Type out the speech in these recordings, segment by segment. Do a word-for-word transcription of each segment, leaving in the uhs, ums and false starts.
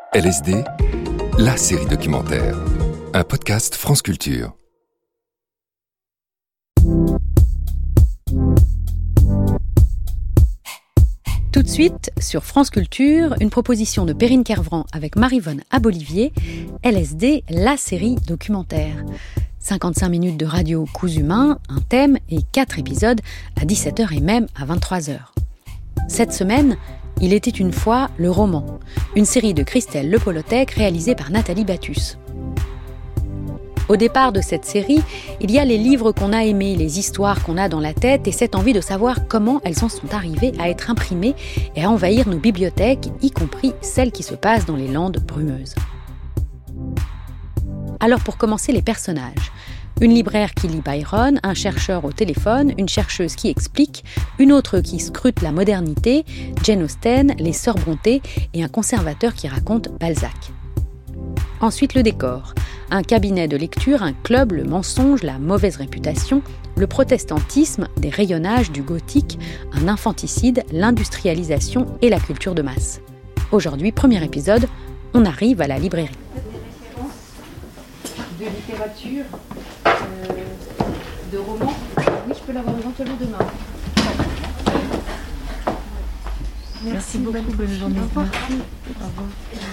L S D, la série documentaire. Un podcast France Culture. Tout de suite, sur France Culture, une proposition de Perrine Kervran avec Maryvonne Abolivier, L S D, la série documentaire. cinquante-cinq minutes de radio cousu main, un thème et quatre épisodes à dix-sept heures et même à vingt-trois heures. Cette semaine, il était une fois le roman, une série de Christelle Lepolotek réalisée par Nathalie Battus. Au départ de cette série, il y a les livres qu'on a aimés, les histoires qu'on a dans la tête et cette envie de savoir comment elles en sont arrivées à être imprimées et à envahir nos bibliothèques, y compris celles qui se passent dans les Landes brumeuses. Alors pour commencer, les personnages. Une libraire qui lit Byron, un chercheur au téléphone, une chercheuse qui explique, une autre qui scrute la modernité, Jane Austen, les Sœurs Brontë et un conservateur qui raconte Balzac. Ensuite le décor. Un cabinet de lecture, un club, le mensonge, la mauvaise réputation, le protestantisme, des rayonnages, du gothique, un infanticide, l'industrialisation et la culture de masse. Aujourd'hui, premier épisode, on arrive à la librairie. De littérature, euh, de romans. Oui, je peux l'avoir éventuellement demain. Merci, Merci beaucoup, bonne journée. Au revoir.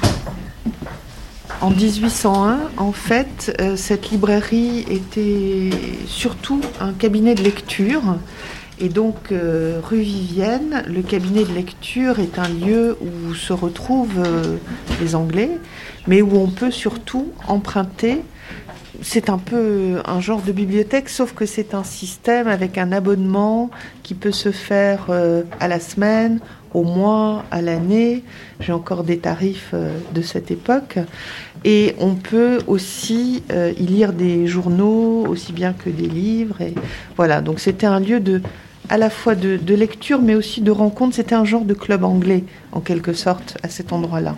En dix-huit cent un, en fait, euh, cette librairie était surtout un cabinet de lecture. Et donc, euh, rue Vivienne, le cabinet de lecture est un lieu où se retrouvent euh, les Anglais, mais où on peut surtout emprunter. C'est un peu un genre de bibliothèque, sauf que c'est un système avec un abonnement qui peut se faire euh, à la semaine, au mois, à l'année. J'ai encore des tarifs euh, de cette époque. Et on peut aussi euh, y lire des journaux, aussi bien que des livres. Et voilà, donc c'était un lieu de, à la fois de, de lecture, mais aussi de rencontre. C'était un genre de club anglais, en quelque sorte, à cet endroit-là.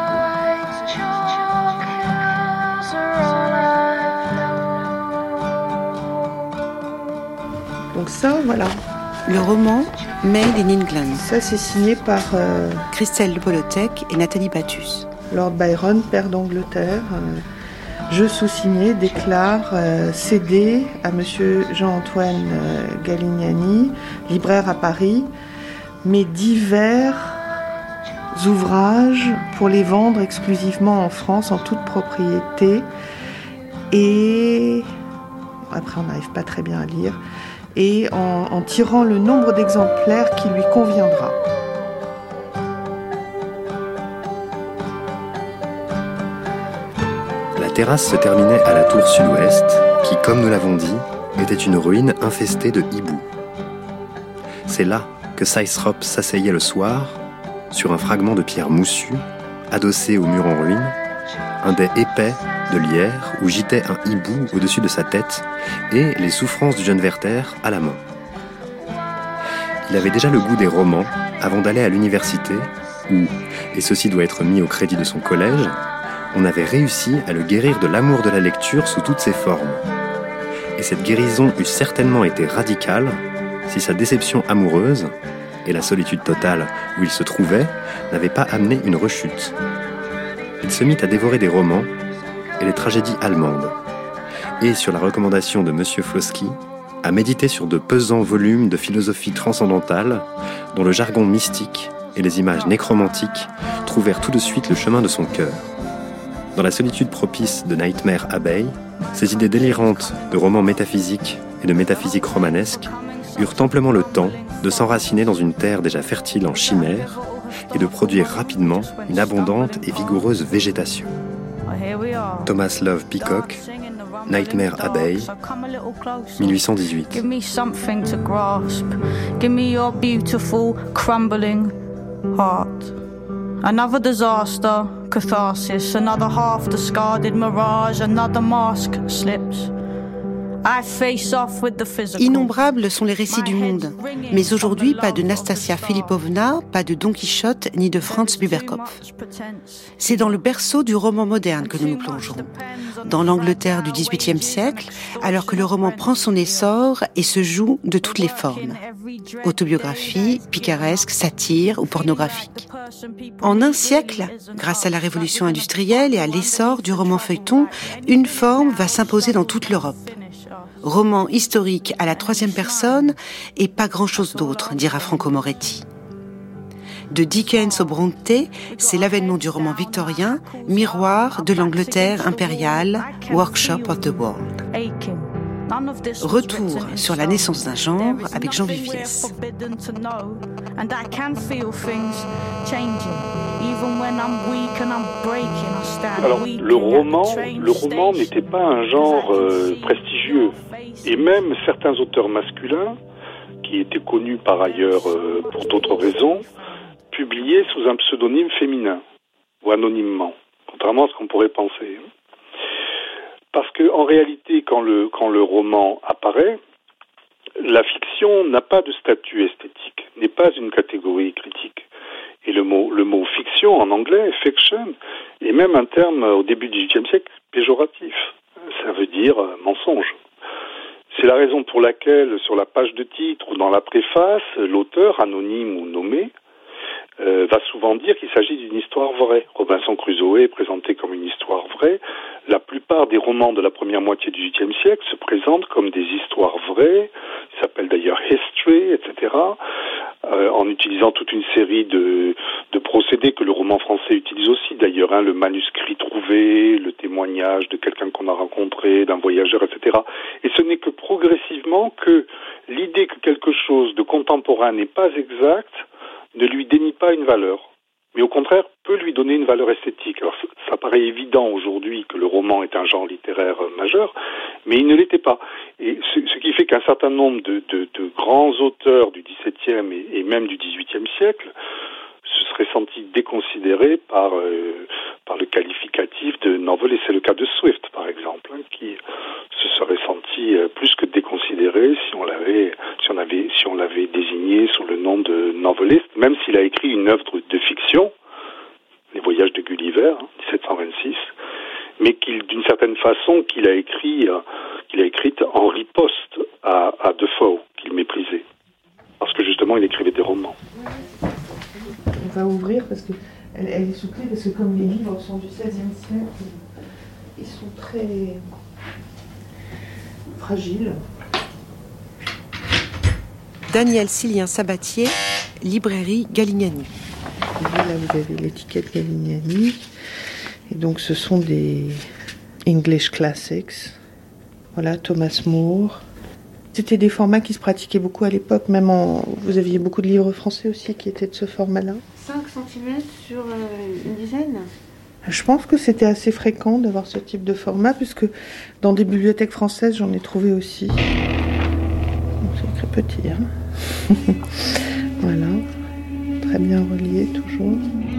Donc ça, voilà. Le roman Made in England. Ça, c'est signé par euh, Christelle Lepolotek et Nathalie Battus. Lord Byron, père d'Angleterre. Euh, je sous-signé déclare euh, céder à monsieur Jean-Antoine euh, Galignani, libraire à Paris, mes divers ouvrages pour les vendre exclusivement en France, en toute propriété. Et après, on n'arrive pas très bien à lire. Et en, en tirant le nombre d'exemplaires qui lui conviendra. La terrasse se terminait à la tour sud-ouest, qui, comme nous l'avons dit, était une ruine infestée de hiboux. C'est là que Sysrop s'asseyait le soir, sur un fragment de pierre moussue, adossé au mur en ruine, un dais épais de lierre où gitait un hibou au-dessus de sa tête et les souffrances du jeune Werther à la main. Il avait déjà le goût des romans avant d'aller à l'université où, et ceci doit être mis au crédit de son collège, on avait réussi à le guérir de l'amour de la lecture sous toutes ses formes. Et cette guérison eût certainement été radicale si sa déception amoureuse et la solitude totale où il se trouvait n'avaient pas amené une rechute. Il se mit à dévorer des romans et les tragédies allemandes, et sur la recommandation de Monsieur Flosky, à méditer sur de pesants volumes de philosophie transcendantale dont le jargon mystique et les images nécromantiques trouvèrent tout de suite le chemin de son cœur. Dans la solitude propice de Nightmare Abbey, ces idées délirantes de romans métaphysiques et de métaphysique romanesque eurent amplement le temps de s'enraciner dans une terre déjà fertile en chimères et de produire rapidement une abondante et vigoureuse végétation. Thomas Love Peacock, Nightmare Abbey, dix-huit cent dix-huit. Give me something to grasp. Give me your beautiful, crumbling heart. Another disaster, catharsis, another half-discarded mirage, another mask slips. Innombrables sont les récits du monde, mais aujourd'hui pas de Nastasia Filipovna, pas de Don Quichotte, ni de Franz Buberkopf. C'est dans le berceau du roman moderne que nous nous plongeons, dans l'Angleterre du dix-huitième siècle, alors que le roman prend son essor et se joue de toutes les formes. Autobiographie, picaresque, satire ou pornographique. En un siècle, grâce à la révolution industrielle et à l'essor du roman feuilleton, une forme va s'imposer dans toute l'Europe. Roman historique à la troisième personne et pas grand-chose d'autre, dira Franco Moretti. De Dickens au Brontë, c'est l'avènement du roman victorien, miroir de l'Angleterre impériale, workshop of the world. Retour sur la naissance d'un genre avec Jean Viviès. Alors, le roman, le roman n'était pas un genre euh, prestigieux. Et même certains auteurs masculins, qui étaient connus par ailleurs euh, pour d'autres raisons, publiaient sous un pseudonyme féminin, ou anonymement, contrairement à ce qu'on pourrait penser. Parce que en réalité, quand le, quand le roman apparaît, la fiction n'a pas de statut esthétique, n'est pas une catégorie critique. Et le mot, le mot fiction en anglais, fiction, est même un terme au début du dix-huitième siècle péjoratif. Ça veut dire euh, mensonge. C'est la raison pour laquelle, sur la page de titre ou dans la préface, l'auteur, anonyme ou nommé, euh, va souvent dire qu'il s'agit d'une histoire vraie. Robinson Crusoe est présenté comme une histoire vraie. La plupart des romans de la première moitié du dix-huitième siècle se présentent comme des histoires vraies. Ils s'appellent d'ailleurs history, et cetera. Euh, en utilisant toute une série de, de procédés que le roman français utilise aussi d'ailleurs, hein, le manuscrit trouvé, le témoignage de quelqu'un qu'on a rencontré, d'un voyageur, et cetera. Et ce n'est que progressivement que l'idée que quelque chose de contemporain n'est pas exact ne lui dénie pas une valeur, mais au contraire peut lui donner une valeur esthétique. Alors ça paraît évident aujourd'hui que le roman est un genre littéraire majeur, mais il ne l'était pas. Et ce, ce qui fait qu'un certain nombre de, de, de grands auteurs du dix-septième et, et même du dix-huitième siècle se seraient sentis déconsidérés par, euh, par le qualificatif de novelist. C'est le cas de Swift, par exemple, hein, qui se serait senti euh, plus que déconsidéré si on l'avait, si on avait, si on l'avait désigné sous le nom de novelist, même s'il a écrit une œuvre de fiction, Les Voyages de Gulliver, hein, dix-sept cent vingt-six, mais qu'il, d'une certaine façon, qu'il a écrit, euh, qu'il a écrite en riposte à, à Defoe, qu'il méprisait, parce que justement, il écrivait des romans. On va ouvrir parce que elle, elle est sous clé, parce que comme les livres sont du seizième siècle, ils sont très fragiles. Daniel Silien Sabatier, librairie Galignani. Là, vous avez l'étiquette Galignani. Et donc, ce sont des English Classics. Voilà, Thomas More. C'était des formats qui se pratiquaient beaucoup à l'époque. Même en... Vous aviez beaucoup de livres français aussi qui étaient de ce format-là. cinq centimètres sur euh, une dizaine. Je pense que c'était assez fréquent d'avoir ce type de format, puisque dans des bibliothèques françaises, j'en ai trouvé aussi. Donc, c'est écrit petit, hein. Voilà. Très bien relié, toujours.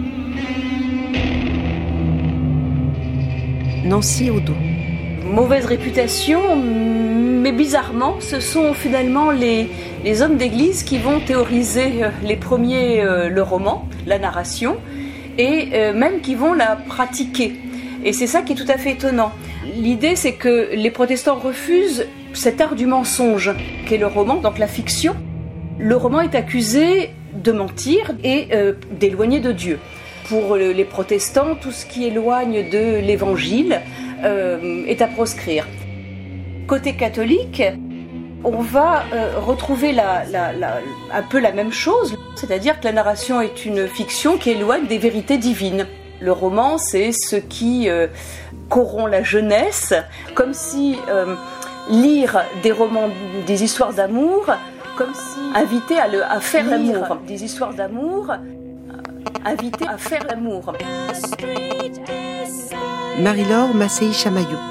Nancy Odo. Mauvaise réputation, mais bizarrement, ce sont finalement les, les hommes d'église qui vont théoriser les premiers euh, le roman, la narration, et euh, même qui vont la pratiquer. Et c'est ça qui est tout à fait étonnant. L'idée, c'est que les protestants refusent cet art du mensonge, qu'est le roman, donc la fiction. Le roman est accusé de mentir et euh, d'éloigner de Dieu. Pour les protestants, tout ce qui éloigne de l'évangile euh, est à proscrire. Côté catholique, on va euh, retrouver la, la, la, un peu la même chose, c'est-à-dire que la narration est une fiction qui éloigne des vérités divines. Le roman, c'est ce qui euh, corrompt la jeunesse, comme si euh, lire des romans, des histoires d'amour, comme si inviter à, le, à faire l'amour, des histoires d'amour, inviter à faire l'amour. Marie-Laure Massey Chamaillot,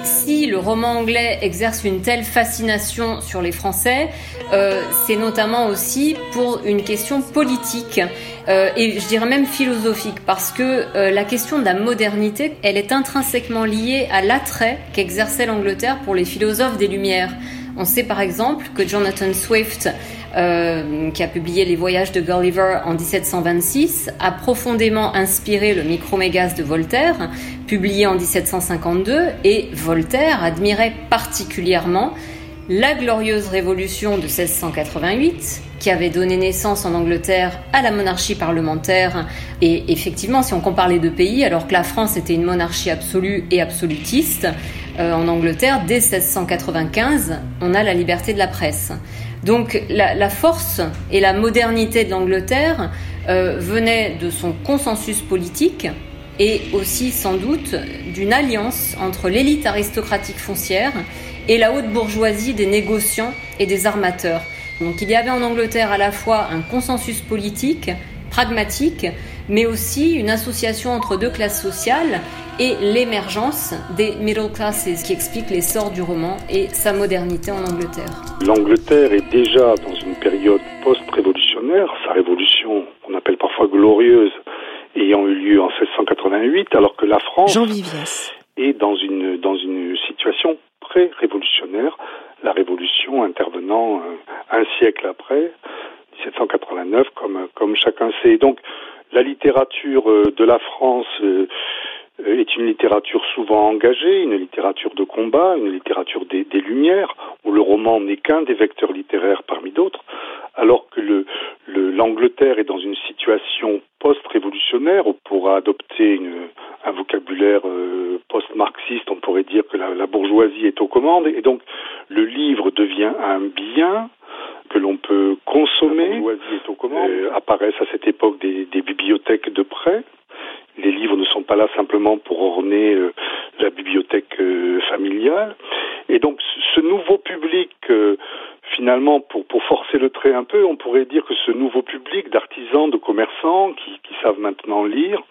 Si le roman anglais exerce une telle fascination sur les Français, euh, c'est notamment aussi pour une question politique euh, et je dirais même philosophique, parce que euh, la question de la modernité, elle est intrinsèquement liée à l'attrait qu'exerçait l'Angleterre pour les philosophes des Lumières. On sait par exemple que Jonathan Swift, euh, qui a publié Les Voyages de Gulliver en dix-sept cent vingt-six, a profondément inspiré le Micromégas de Voltaire, publié en dix-sept cent cinquante-deux, et Voltaire admirait particulièrement la glorieuse révolution de seize cent quatre-vingt-huit, qui avait donné naissance en Angleterre à la monarchie parlementaire. Et effectivement, si on compare les deux pays, alors que la France était une monarchie absolue et absolutiste, euh, en Angleterre, dès seize cent quatre-vingt-quinze, on a la liberté de la presse. Donc la, la force et la modernité de l'Angleterre euh, venaient de son consensus politique et aussi sans doute d'une alliance entre l'élite aristocratique foncière et la haute bourgeoisie des négociants et des armateurs. Donc il y avait en Angleterre à la fois un consensus politique, pragmatique, mais aussi une association entre deux classes sociales et l'émergence des middle classes, qui explique l'essor du roman et sa modernité en Angleterre. L'Angleterre est déjà dans une période post-révolutionnaire, sa révolution, qu'on appelle parfois glorieuse, ayant eu lieu en seize cent quatre-vingt-huit, alors que la France est dans une, dans une situation pré-révolutionnaire, la révolution intervenant un siècle après, dix-sept cent quatre-vingt-neuf, comme, comme chacun sait. Donc la littérature de la France est une littérature souvent engagée, une littérature de combat, une littérature des, des Lumières, où le roman n'est qu'un des vecteurs littéraires parmi d'autres, alors que le, le, l'Angleterre est dans une situation post-révolutionnaire, où pour adopter une, un vocabulaire euh, post-marxiste, on pourrait dire que la, la bourgeoisie est aux commandes, et donc le livre devient un bien que l'on peut consommer. La bourgeoisie est aux commandes. Euh, apparaissent à cette époque des, des bibliothèques de prêt. Les livres ne sont pas là simplement pour orner euh, la bibliothèque euh, familiale. Et donc ce nouveau public, euh, finalement, pour, pour forcer le trait un peu, on pourrait dire que ce nouveau public d'artisans, de commerçants qui, qui savent maintenant lire,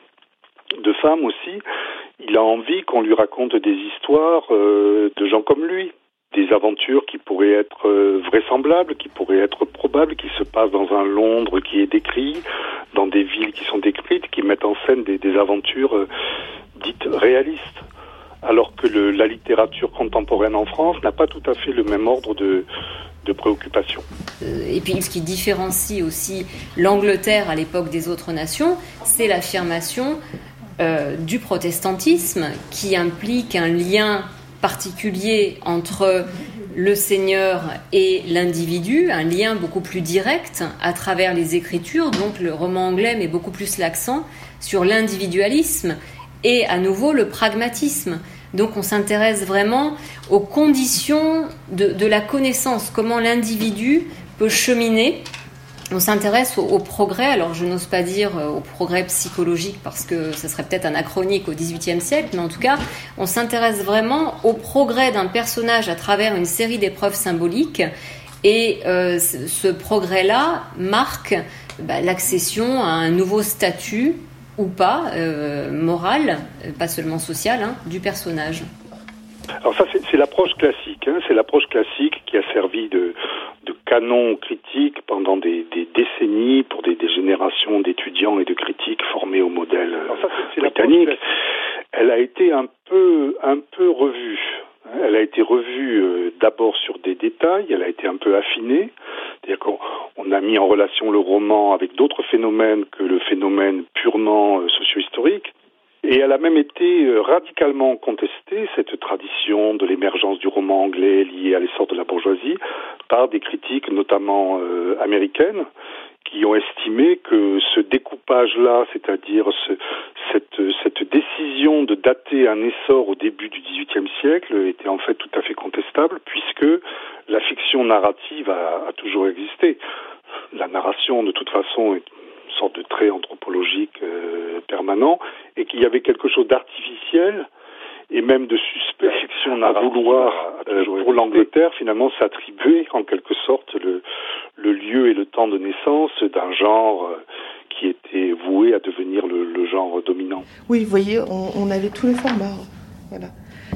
de femmes aussi, il a envie qu'on lui raconte des histoires euh, de gens comme lui. Des aventures qui pourraient être euh, vraisemblables, qui pourraient être probables, qui se passent dans un Londres qui est décrit, dans des villes qui sont décrites, qui mettent en scène des, des aventures euh, dites réalistes. Alors que le, la littérature contemporaine en France n'a pas tout à fait le même ordre de, de préoccupation. Et puis ce qui différencie aussi l'Angleterre à l'époque des autres nations, c'est l'affirmation euh, du protestantisme qui implique un lien particulier entre le seigneur et l'individu, un lien beaucoup plus direct à travers les écritures. Donc le roman anglais met beaucoup plus l'accent sur l'individualisme et à nouveau le pragmatisme. Donc on s'intéresse vraiment aux conditions de, de la connaissance, comment l'individu peut cheminer. On s'intéresse au, au progrès, alors je n'ose pas dire au progrès psychologique parce que ce serait peut-être anachronique au dix-huitième siècle, mais en tout cas, on s'intéresse vraiment au progrès d'un personnage à travers une série d'épreuves symboliques et euh, ce, ce progrès-là marque bah, l'accession à un nouveau statut ou pas, euh, moral, pas seulement social, hein, du personnage. Alors ça, c'est, c'est l'approche classique, hein, c'est l'approche classique qui a servi de, de canon critique pendant des, des décennies pour des, des générations d'étudiants et de critiques formés au modèle Alors ça, c'est, c'est britannique. Elle a été un peu, un peu revue. Elle a été revue euh, d'abord sur des détails, elle a été un peu affinée, c'est-à-dire qu'on on a mis en relation le roman avec d'autres phénomènes que le phénomène purement euh, socio-historique. Et elle a même été radicalement contestée, cette tradition de l'émergence du roman anglais liée à l'essor de la bourgeoisie, par des critiques notamment euh, américaines, qui ont estimé que ce découpage-là, c'est-à-dire ce, cette, cette décision de dater un essor au début du dix-huitième siècle, était en fait tout à fait contestable, puisque la fiction narrative a, a toujours existé. La narration, de toute façon, est une sorte de trait anthropologique euh, permanent, et qu'il y avait quelque chose d'artificiel et même de suspect, la fiction narrative, à vouloir, euh, pour l'Angleterre, finalement, s'attribuer en quelque sorte le, le lieu et le temps de naissance d'un genre euh, qui était voué à devenir le, le genre dominant. Oui, vous voyez, on, on avait tous les formats. Voilà.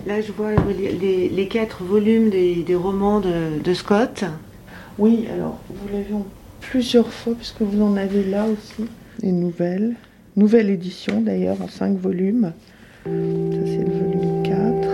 Là, je vois les, les quatre volumes des, des romans de, de Scott. Oui, alors, vous l'avez en plusieurs fois, puisque vous en avez là aussi, les nouvelles. Nouvelle édition, d'ailleurs, en cinq volumes. Ça, c'est le volume quatre.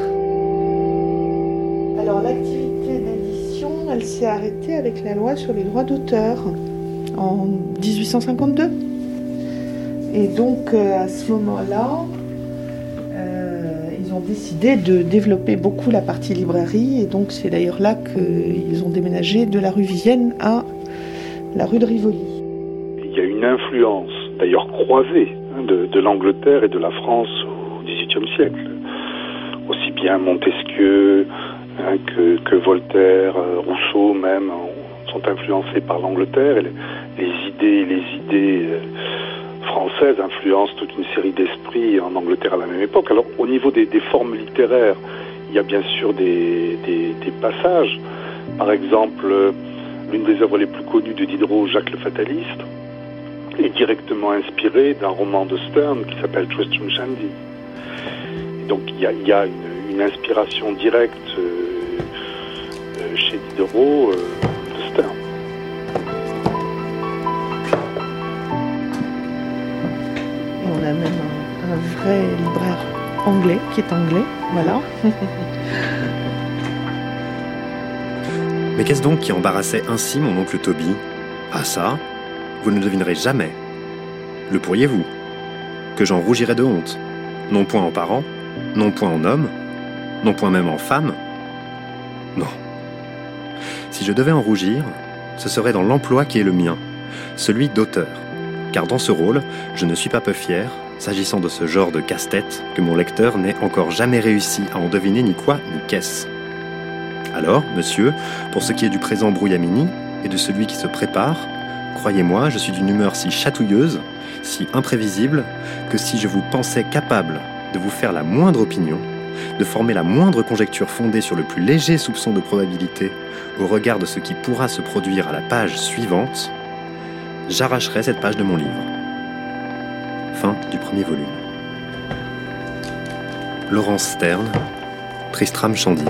Alors, l'activité d'édition, elle s'est arrêtée avec la loi sur les droits d'auteur en dix-huit cent cinquante-deux. Et donc, euh, à ce moment-là, euh, ils ont décidé de développer beaucoup la partie librairie. Et donc, c'est d'ailleurs là qu'ils ont déménagé de la rue Vivienne à la rue de Rivoli. Il y a une influence, d'ailleurs croisée, hein, de, de l'Angleterre et de la France au dix-huitième siècle. Aussi bien Montesquieu hein, que, que Voltaire, euh, Rousseau même, euh, sont influencés par l'Angleterre. Et les, les idées, les idées euh, françaises influencent toute une série d'esprits en Angleterre à la même époque. Alors, au niveau des, des formes littéraires, il y a bien sûr des, des, des passages. Par exemple, l'une des œuvres les plus connues de Diderot, Jacques le Fataliste, est directement inspirée d'un roman de Sterne qui s'appelle Tristram Shandy. Et donc, il y a, il y a une, une inspiration directe euh, euh, chez Diderot euh, de Sterne. On a même un, un vrai libraire anglais, qui est anglais, voilà. Mais qu'est-ce donc qui embarrassait ainsi mon oncle Toby ? Ah ça, vous ne le devinerez jamais. Le pourriez-vous ? Que j'en rougirais de honte. Non point en parent, non point en homme, non point même en femme. Non. Si je devais en rougir, ce serait dans l'emploi qui est le mien, celui d'auteur. Car dans ce rôle, je ne suis pas peu fier, s'agissant de ce genre de casse-tête, que mon lecteur n'ait encore jamais réussi à en deviner ni quoi ni qu'est-ce. Alors, monsieur, pour ce qui est du présent brouillamini et de celui qui se prépare, croyez-moi, je suis d'une humeur si chatouilleuse, si imprévisible, que si je vous pensais capable de vous faire la moindre opinion, de former la moindre conjecture fondée sur le plus léger soupçon de probabilité au regard de ce qui pourra se produire à la page suivante, j'arracherai cette page de mon livre. Fin du premier volume. Laurence Sterne, Tristram Shandy.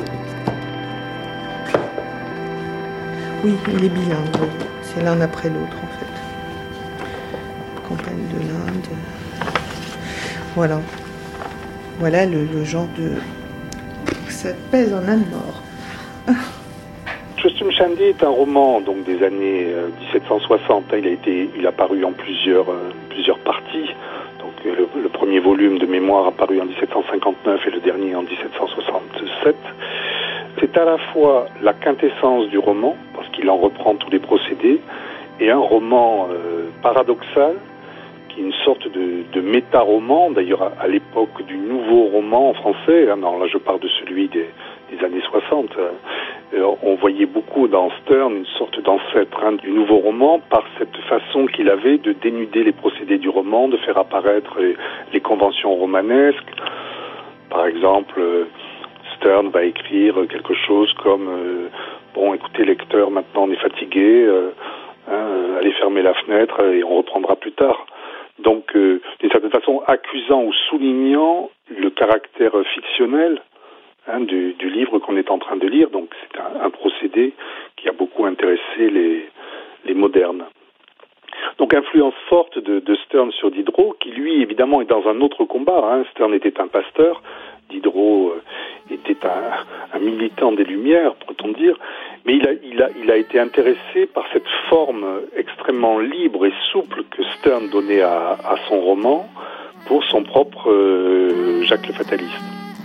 Oui, il est bilingue, oui. C'est l'un après l'autre, en fait. Campagne de l'Inde. Voilà. Voilà le, le genre de... Ça pèse en âne mort. Tristram Shandy est un roman donc des années euh, dix-sept cent soixante. Il a été, il a paru en plusieurs, euh, plusieurs parties. Donc euh, le, le premier volume de mémoire a paru en dix-sept cent cinquante-neuf et le dernier en dix-sept cent soixante-sept. C'est à la fois la quintessence du roman, parce qu'il en reprend tous les procédés, et un roman euh, paradoxal, qui est une sorte de, de méta-roman, d'ailleurs à, à l'époque du nouveau roman en français. Hein, non, là je parle de celui des, des années soixante. Euh, on voyait beaucoup dans Sterne une sorte d'ancêtre hein, du nouveau roman, par cette façon qu'il avait de dénuder les procédés du roman, de faire apparaître les, les conventions romanesques. Par exemple... Euh, Sterne va écrire quelque chose comme euh, bon, écoutez lecteur, maintenant on est fatigué, euh, hein, allez fermer la fenêtre et on reprendra plus tard. Donc, euh, d'une certaine façon, accusant ou soulignant le caractère fictionnel hein, du, du livre qu'on est en train de lire. Donc, c'est un, un procédé qui a beaucoup intéressé les, les modernes. Donc, influence forte de, de Sterne sur Diderot, qui lui, évidemment, est dans un autre combat. Hein. Sterne était un pasteur. Diderot euh, était un, un militant des Lumières, pourrait-on dire, mais il a, il, a, il a été intéressé par cette forme extrêmement libre et souple que Sterne donnait à, à son roman pour son propre euh, Jacques le Fataliste.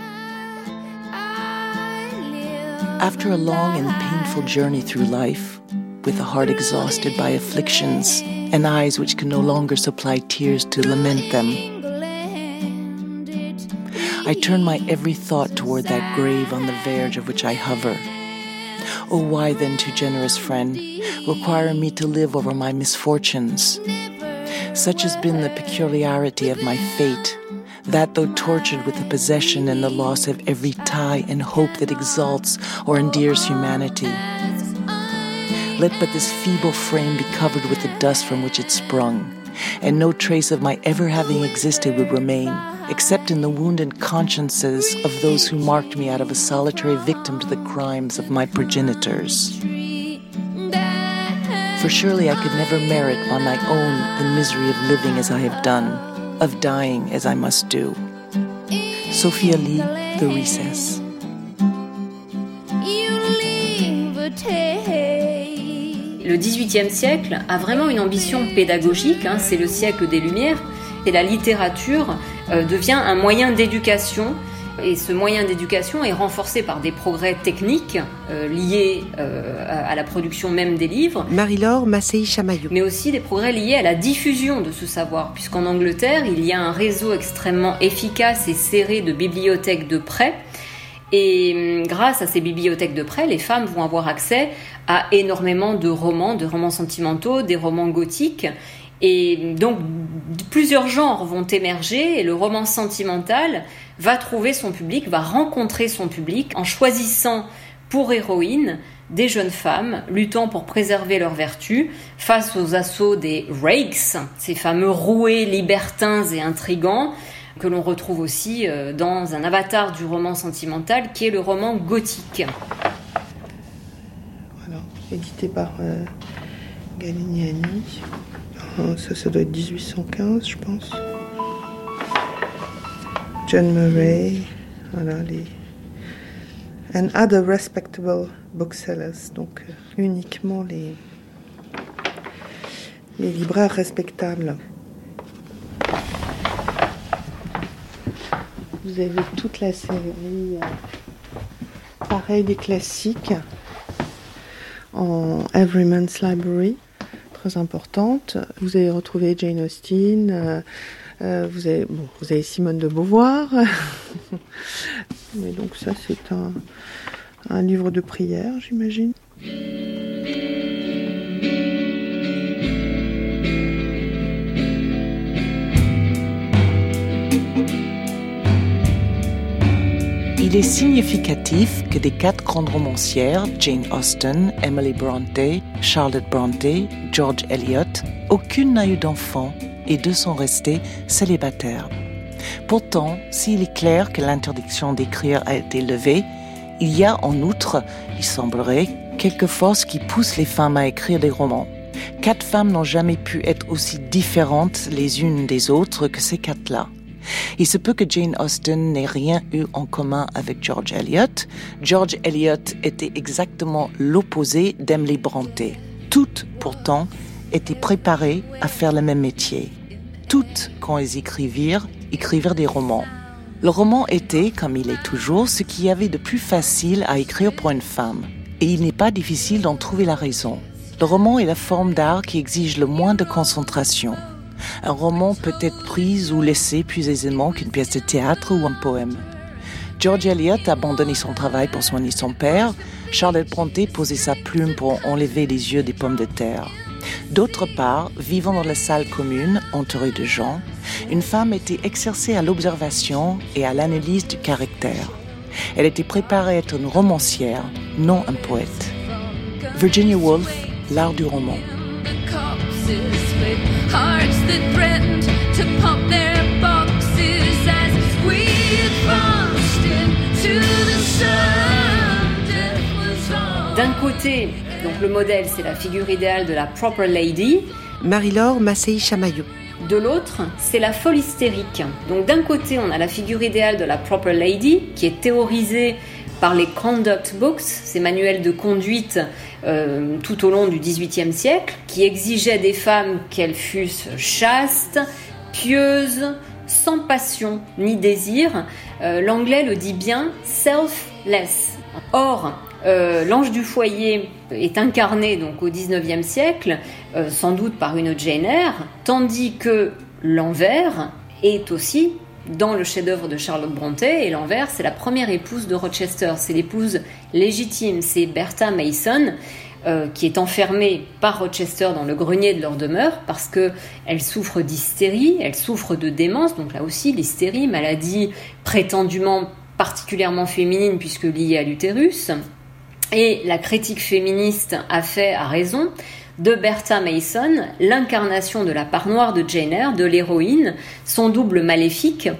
After a long and painful journey through life, with a heart exhausted by afflictions and eyes which can no longer supply tears to lament them, I turn my every thought toward that grave on the verge of which I hover. Oh, why then, too generous friend, require me to live over my misfortunes? Such has been the peculiarity of my fate, that though tortured with the possession and the loss of every tie and hope that exalts or endears humanity, let but this feeble frame be covered with the dust from which it sprung, and no trace of my ever having existed would remain. except in the wounded consciences of those who marked me out of a solitary victim to the crimes of my progenitors. For surely I could never merit on my own the misery of living as I have done, of dying as I must do. Sophia Lee, The Recess. Le dix-huitième siècle a vraiment une ambition pédagogique, hein, c'est le siècle des Lumières, et la littérature euh, devient un moyen d'éducation, et ce moyen d'éducation est renforcé par des progrès techniques euh, liés euh, à, à la production même des livres. Marie-Laure Massey-Chamaillot. Mais aussi des progrès liés à la diffusion de ce savoir, puisqu'en Angleterre, il y a un réseau extrêmement efficace et serré de bibliothèques de prêt. Et grâce à ces bibliothèques de prêt, les femmes vont avoir accès à énormément de romans, de romans sentimentaux, des romans gothiques. Et donc, plusieurs genres vont émerger et le roman sentimental va trouver son public, va rencontrer son public en choisissant pour héroïnes des jeunes femmes luttant pour préserver leurs vertus face aux assauts des rakes, ces fameux roués libertins et intrigants, que l'on retrouve aussi dans un avatar du roman sentimental qui est le roman gothique. Voilà, édité par euh, Galignani. Oh, ça, ça doit être dix-huit cent quinze, je pense. John Murray, voilà, les... And other respectable booksellers, donc euh, uniquement les... les libraires respectables. Vous avez toute la série, euh, pareil, des classiques, en Everyman's Library, très importante. Vous avez retrouvé Jane Austen, euh, euh, vous, avez, bon, vous avez Simone de Beauvoir. Mais donc ça, c'est un, un livre de prière, j'imagine. Il est significatif que des quatre grandes romancières, Jane Austen, Emily Brontë, Charlotte Brontë, George Eliot, aucune n'a eu d'enfant et deux sont restées célibataires. Pourtant, s'il est clair que l'interdiction d'écrire a été levée, il y a en outre, il semblerait, quelques forces qui poussent les femmes à écrire des romans. Quatre femmes n'ont jamais pu être aussi différentes les unes des autres que ces quatre-là. Il se peut que Jane Austen n'ait rien eu en commun avec George Eliot. George Eliot était exactement l'opposé d'Emily Brontë. Toutes, pourtant, étaient préparées à faire le même métier. Toutes, quand elles écrivirent, écrivirent des romans. Le roman était, comme il est toujours, ce qu'il y avait de plus facile à écrire pour une femme. Et il n'est pas difficile d'en trouver la raison. Le roman est la forme d'art qui exige le moins de concentration. Un roman peut être pris ou laissé plus aisément qu'une pièce de théâtre ou un poème. George Eliot a abandonné son travail pour soigner son père. Charlotte Brontë posait sa plume pour enlever les yeux des pommes de terre. D'autre part, vivant dans la salle commune, entourée de gens, une femme était exercée à l'observation et à l'analyse du caractère. Elle était préparée à être une romancière, non un poète. Virginia Woolf, L'art du roman. D'un côté, donc le modèle, c'est la figure idéale de la proper lady. Marie-Laure Massey-Chamaillot. De l'autre, c'est la folle hystérique. Donc d'un côté, on a la figure idéale de la proper lady, qui est théorisée par les conduct books, ces manuels de conduite euh, tout au long du dix-huitième siècle, qui exigeaient des femmes qu'elles fussent chastes, pieuses, sans passion ni désir. Euh, l'anglais le dit bien, selfless. Or, euh, l'ange du foyer est incarné donc au dix-neuvième siècle, euh, sans doute par une Jane Eyre, tandis que l'envers est aussi dans le chef-d'œuvre de Charlotte Brontë, et l'envers, c'est la première épouse de Rochester, c'est l'épouse légitime, c'est Bertha Mason, euh, qui est enfermée par Rochester dans le grenier de leur demeure, parce qu'elle souffre d'hystérie, elle souffre de démence, donc là aussi l'hystérie, maladie prétendument particulièrement féminine, puisque liée à l'utérus, et la critique féministe a fait, à raison, de Bertha Mason, l'incarnation de la part noire de Jane Eyre, de l'héroïne, son double maléfique.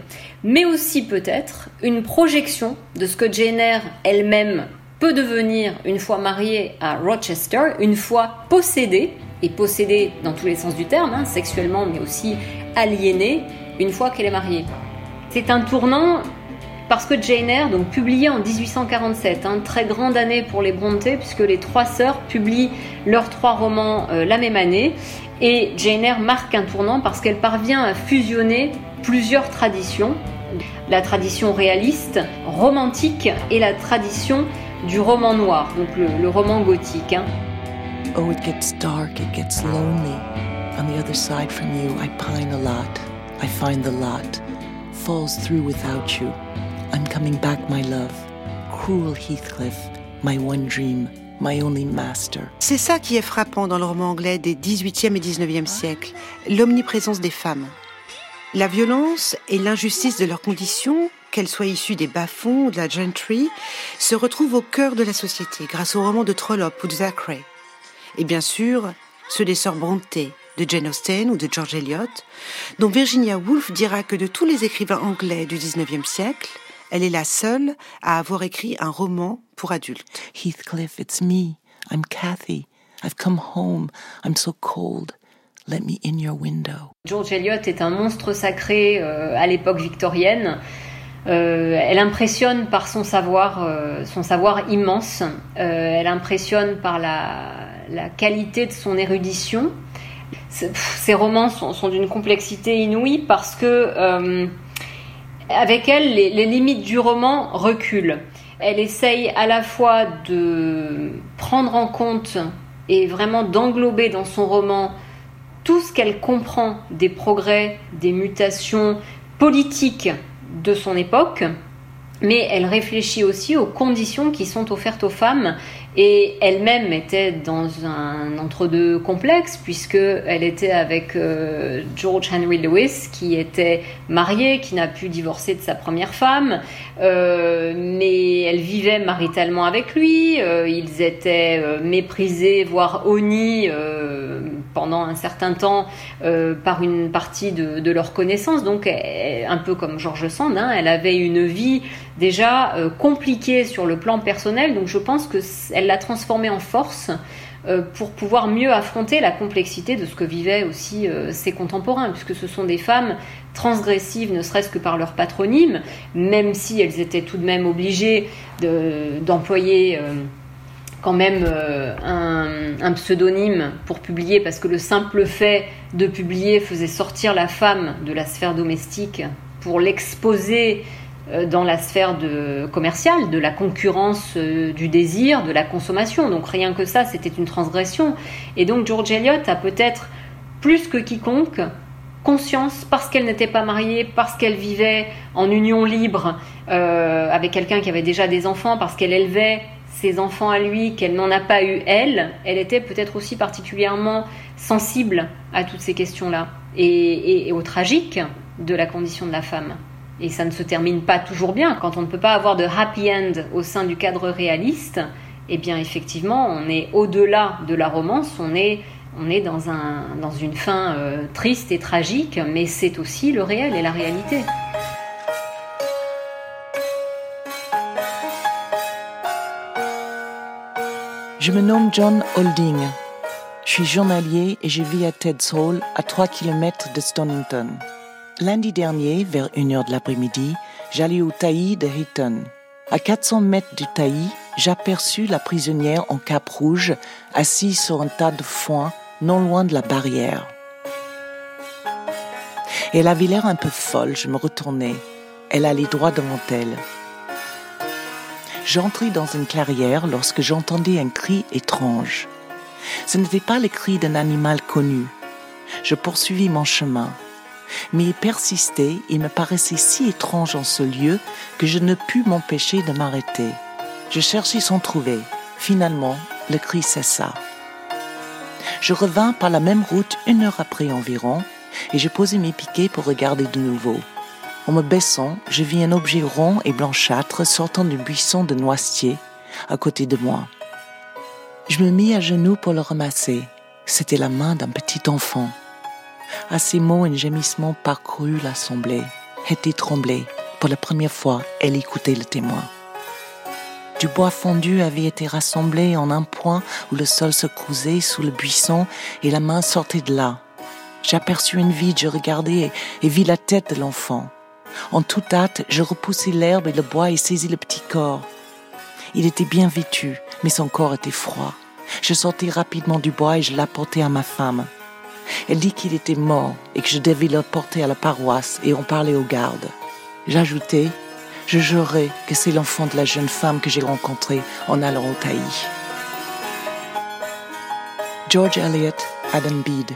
mais aussi peut-être une projection de ce que Jane Eyre elle-même peut devenir une fois mariée à Rochester, une fois possédée, et possédée dans tous les sens du terme, hein, sexuellement mais aussi aliénée, une fois qu'elle est mariée. C'est un tournant parce que Jane Eyre, donc publiée en dix-huit cent quarante-sept, hein, très grande année pour les Brontë, puisque les trois sœurs publient leurs trois romans euh, la même année, et Jane Eyre marque un tournant parce qu'elle parvient à fusionner plusieurs traditions, la tradition réaliste, romantique, et la tradition du roman noir, donc le, le roman gothique. Hein. Oh, it gets dark, it gets lonely. On the other side from you, I pine a lot. I find the lot falls through without you. I'm coming back, my love. Cruel Heathcliff, my one dream, my only master. C'est ça qui est frappant dans le roman anglais des dix-huitième et dix-neuvième siècles, l'omniprésence des femmes. La violence et l'injustice de leurs conditions, qu'elles soient issues des bas-fonds ou de la gentry, se retrouvent au cœur de la société grâce aux romans de Trollope ou de Thackeray. Et bien sûr, ceux des sœurs Brontë, de Jane Austen ou de George Eliot, dont Virginia Woolf dira que de tous les écrivains anglais du dix-neuvième siècle, elle est la seule à avoir écrit un roman pour adultes. Heathcliff, it's me. I'm Cathy. I've come home. I'm so cold. Let me in your window. George Eliot est un monstre sacré euh, à l'époque victorienne. Euh, elle impressionne par son savoir, euh, son savoir immense. Euh, elle impressionne par la, la qualité de son érudition. Ces romans sont, sont d'une complexité inouïe parce que, euh, avec elle, les, les limites du roman reculent. Elle essaye à la fois de prendre en compte et vraiment d'englober dans son roman tout ce qu'elle comprend des progrès, des mutations politiques de son époque, mais elle réfléchit aussi aux conditions qui sont offertes aux femmes, et elle-même était dans un entre-deux complexe, puisqu'elle était avec euh, George Henry Lewis, qui était marié, qui n'a pu divorcer de sa première femme, euh, mais elle vivait maritalement avec lui, euh, ils étaient euh, méprisés, voire honnis euh, pendant un certain temps euh, par une partie de, de leur connaissance, donc elle, un peu comme George Sand, hein, elle avait une vie déjà euh, compliquée sur le plan personnel, donc je pense qu'elle l'a transformée en force euh, pour pouvoir mieux affronter la complexité de ce que vivaient aussi euh, ses contemporains, puisque ce sont des femmes transgressives, ne serait-ce que par leur patronyme, même si elles étaient tout de même obligées de, d'employer euh, quand même euh, un, un pseudonyme pour publier, parce que le simple fait de publier faisait sortir la femme de la sphère domestique pour l'exposer dans la sphère de, commerciale, de la concurrence, euh, du désir, de la consommation. Donc rien que ça, c'était une transgression. Et donc George Eliot a peut-être, plus que quiconque, conscience, parce qu'elle n'était pas mariée, parce qu'elle vivait en union libre euh, avec quelqu'un qui avait déjà des enfants, parce qu'elle élevait ses enfants à lui, qu'elle n'en a pas eu elle, elle était peut-être aussi particulièrement sensible à toutes ces questions-là, et, et, et au tragique de la condition de la femme. Et ça ne se termine pas toujours bien. Quand on ne peut pas avoir de happy end au sein du cadre réaliste, eh bien effectivement, on est au-delà de la romance, on est, on est dans, un, dans une fin euh, triste et tragique, mais c'est aussi le réel et la réalité. Je me nomme John Holding. Je suis journalier et je vis à Tedd's Hall, à trois kilomètres de Stonington. Lundi dernier, vers une heure de l'après-midi, j'allais au taillis de Hitton. À quatre cents mètres du taillis, j'aperçus la prisonnière en cape rouge, assise sur un tas de foin, non loin de la barrière. Elle avait l'air un peu folle, je me retournai. Elle allait droit devant elle. J'entrai dans une clairière lorsque j'entendis un cri étrange. Ce n'était pas le cri d'un animal connu. Je poursuivis mon chemin. Mais il persistait et me paraissait si étrange en ce lieu que je ne pus m'empêcher de m'arrêter. Je cherchais sans trouver. Finalement, le cri cessa. Je revins par la même route une heure après environ et je posai mes piquets pour regarder de nouveau. En me baissant, je vis un objet rond et blanchâtre sortant du buisson de noisetiers à côté de moi. Je me mis à genoux pour le ramasser. C'était la main d'un petit enfant. À ces mots, un gémissement parcourut l'assemblée. Hetty tremblait. Pour la première fois, elle écoutait le témoin. Du bois fondu avait été rassemblé en un point où le sol se creusait sous le buisson et la main sortait de là. J'aperçus une vide, je regardai et, et vis la tête de l'enfant. En toute hâte, je repoussai l'herbe et le bois et saisis le petit corps. Il était bien vêtu, mais son corps était froid. Je sortis rapidement du bois et je l'apportai à ma femme. Elle dit qu'il était mort et que je devais le porter à la paroisse et en parler aux gardes. J'ajoutai, je jurais que c'est l'enfant de la jeune femme que j'ai rencontrée en allant au taillis. George Eliot, Adam Bede.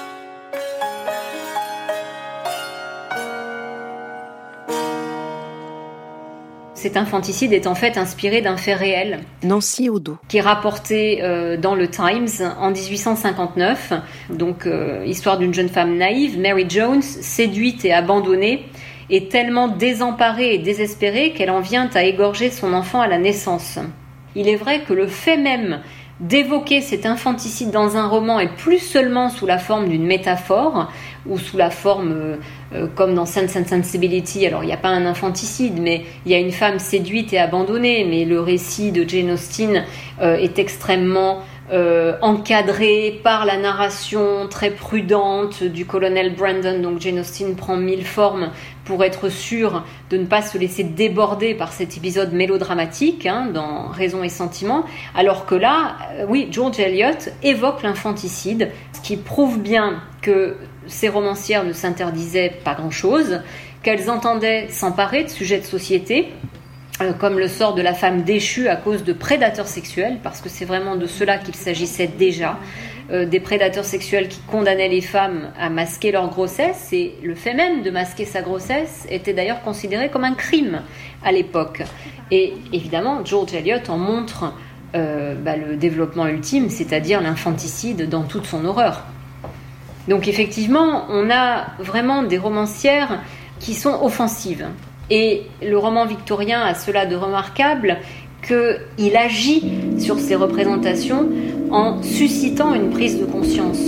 Cet infanticide est en fait inspiré d'un fait réel. Nancy Audo. Qui est rapporté euh, dans le Times en dix-huit cent cinquante-neuf. Donc, euh, histoire d'une jeune femme naïve, Mary Jones, séduite et abandonnée, est tellement désemparée et désespérée qu'elle en vient à égorger son enfant à la naissance. Il est vrai que le fait même d'évoquer cet infanticide dans un roman et plus seulement sous la forme d'une métaphore ou sous la forme euh, euh, comme dans Sense and Sensibility, alors il n'y a pas un infanticide mais il y a une femme séduite et abandonnée, mais le récit de Jane Austen euh, est extrêmement euh, encadré par la narration très prudente du colonel Brandon. Donc Jane Austen prend mille formes pour être sûre de ne pas se laisser déborder par cet épisode mélodramatique hein, dans Raison et Sentiment, alors que là, euh, oui, George Eliot évoque l'infanticide, ce qui prouve bien que ces romancières ne s'interdisaient pas grand-chose, qu'elles entendaient s'emparer de sujets de société, euh, comme le sort de la femme déchue à cause de prédateurs sexuels, parce que c'est vraiment de cela qu'il s'agissait déjà, Euh, des prédateurs sexuels qui condamnaient les femmes à masquer leur grossesse, et le fait même de masquer sa grossesse était d'ailleurs considéré comme un crime à l'époque. Et évidemment, George Eliot en montre euh, bah, le développement ultime, c'est-à-dire l'infanticide dans toute son horreur. Donc effectivement, on a vraiment des romancières qui sont offensives. Et le roman victorien a cela de remarquable qu'il agit sur ces représentations en suscitant une prise de conscience.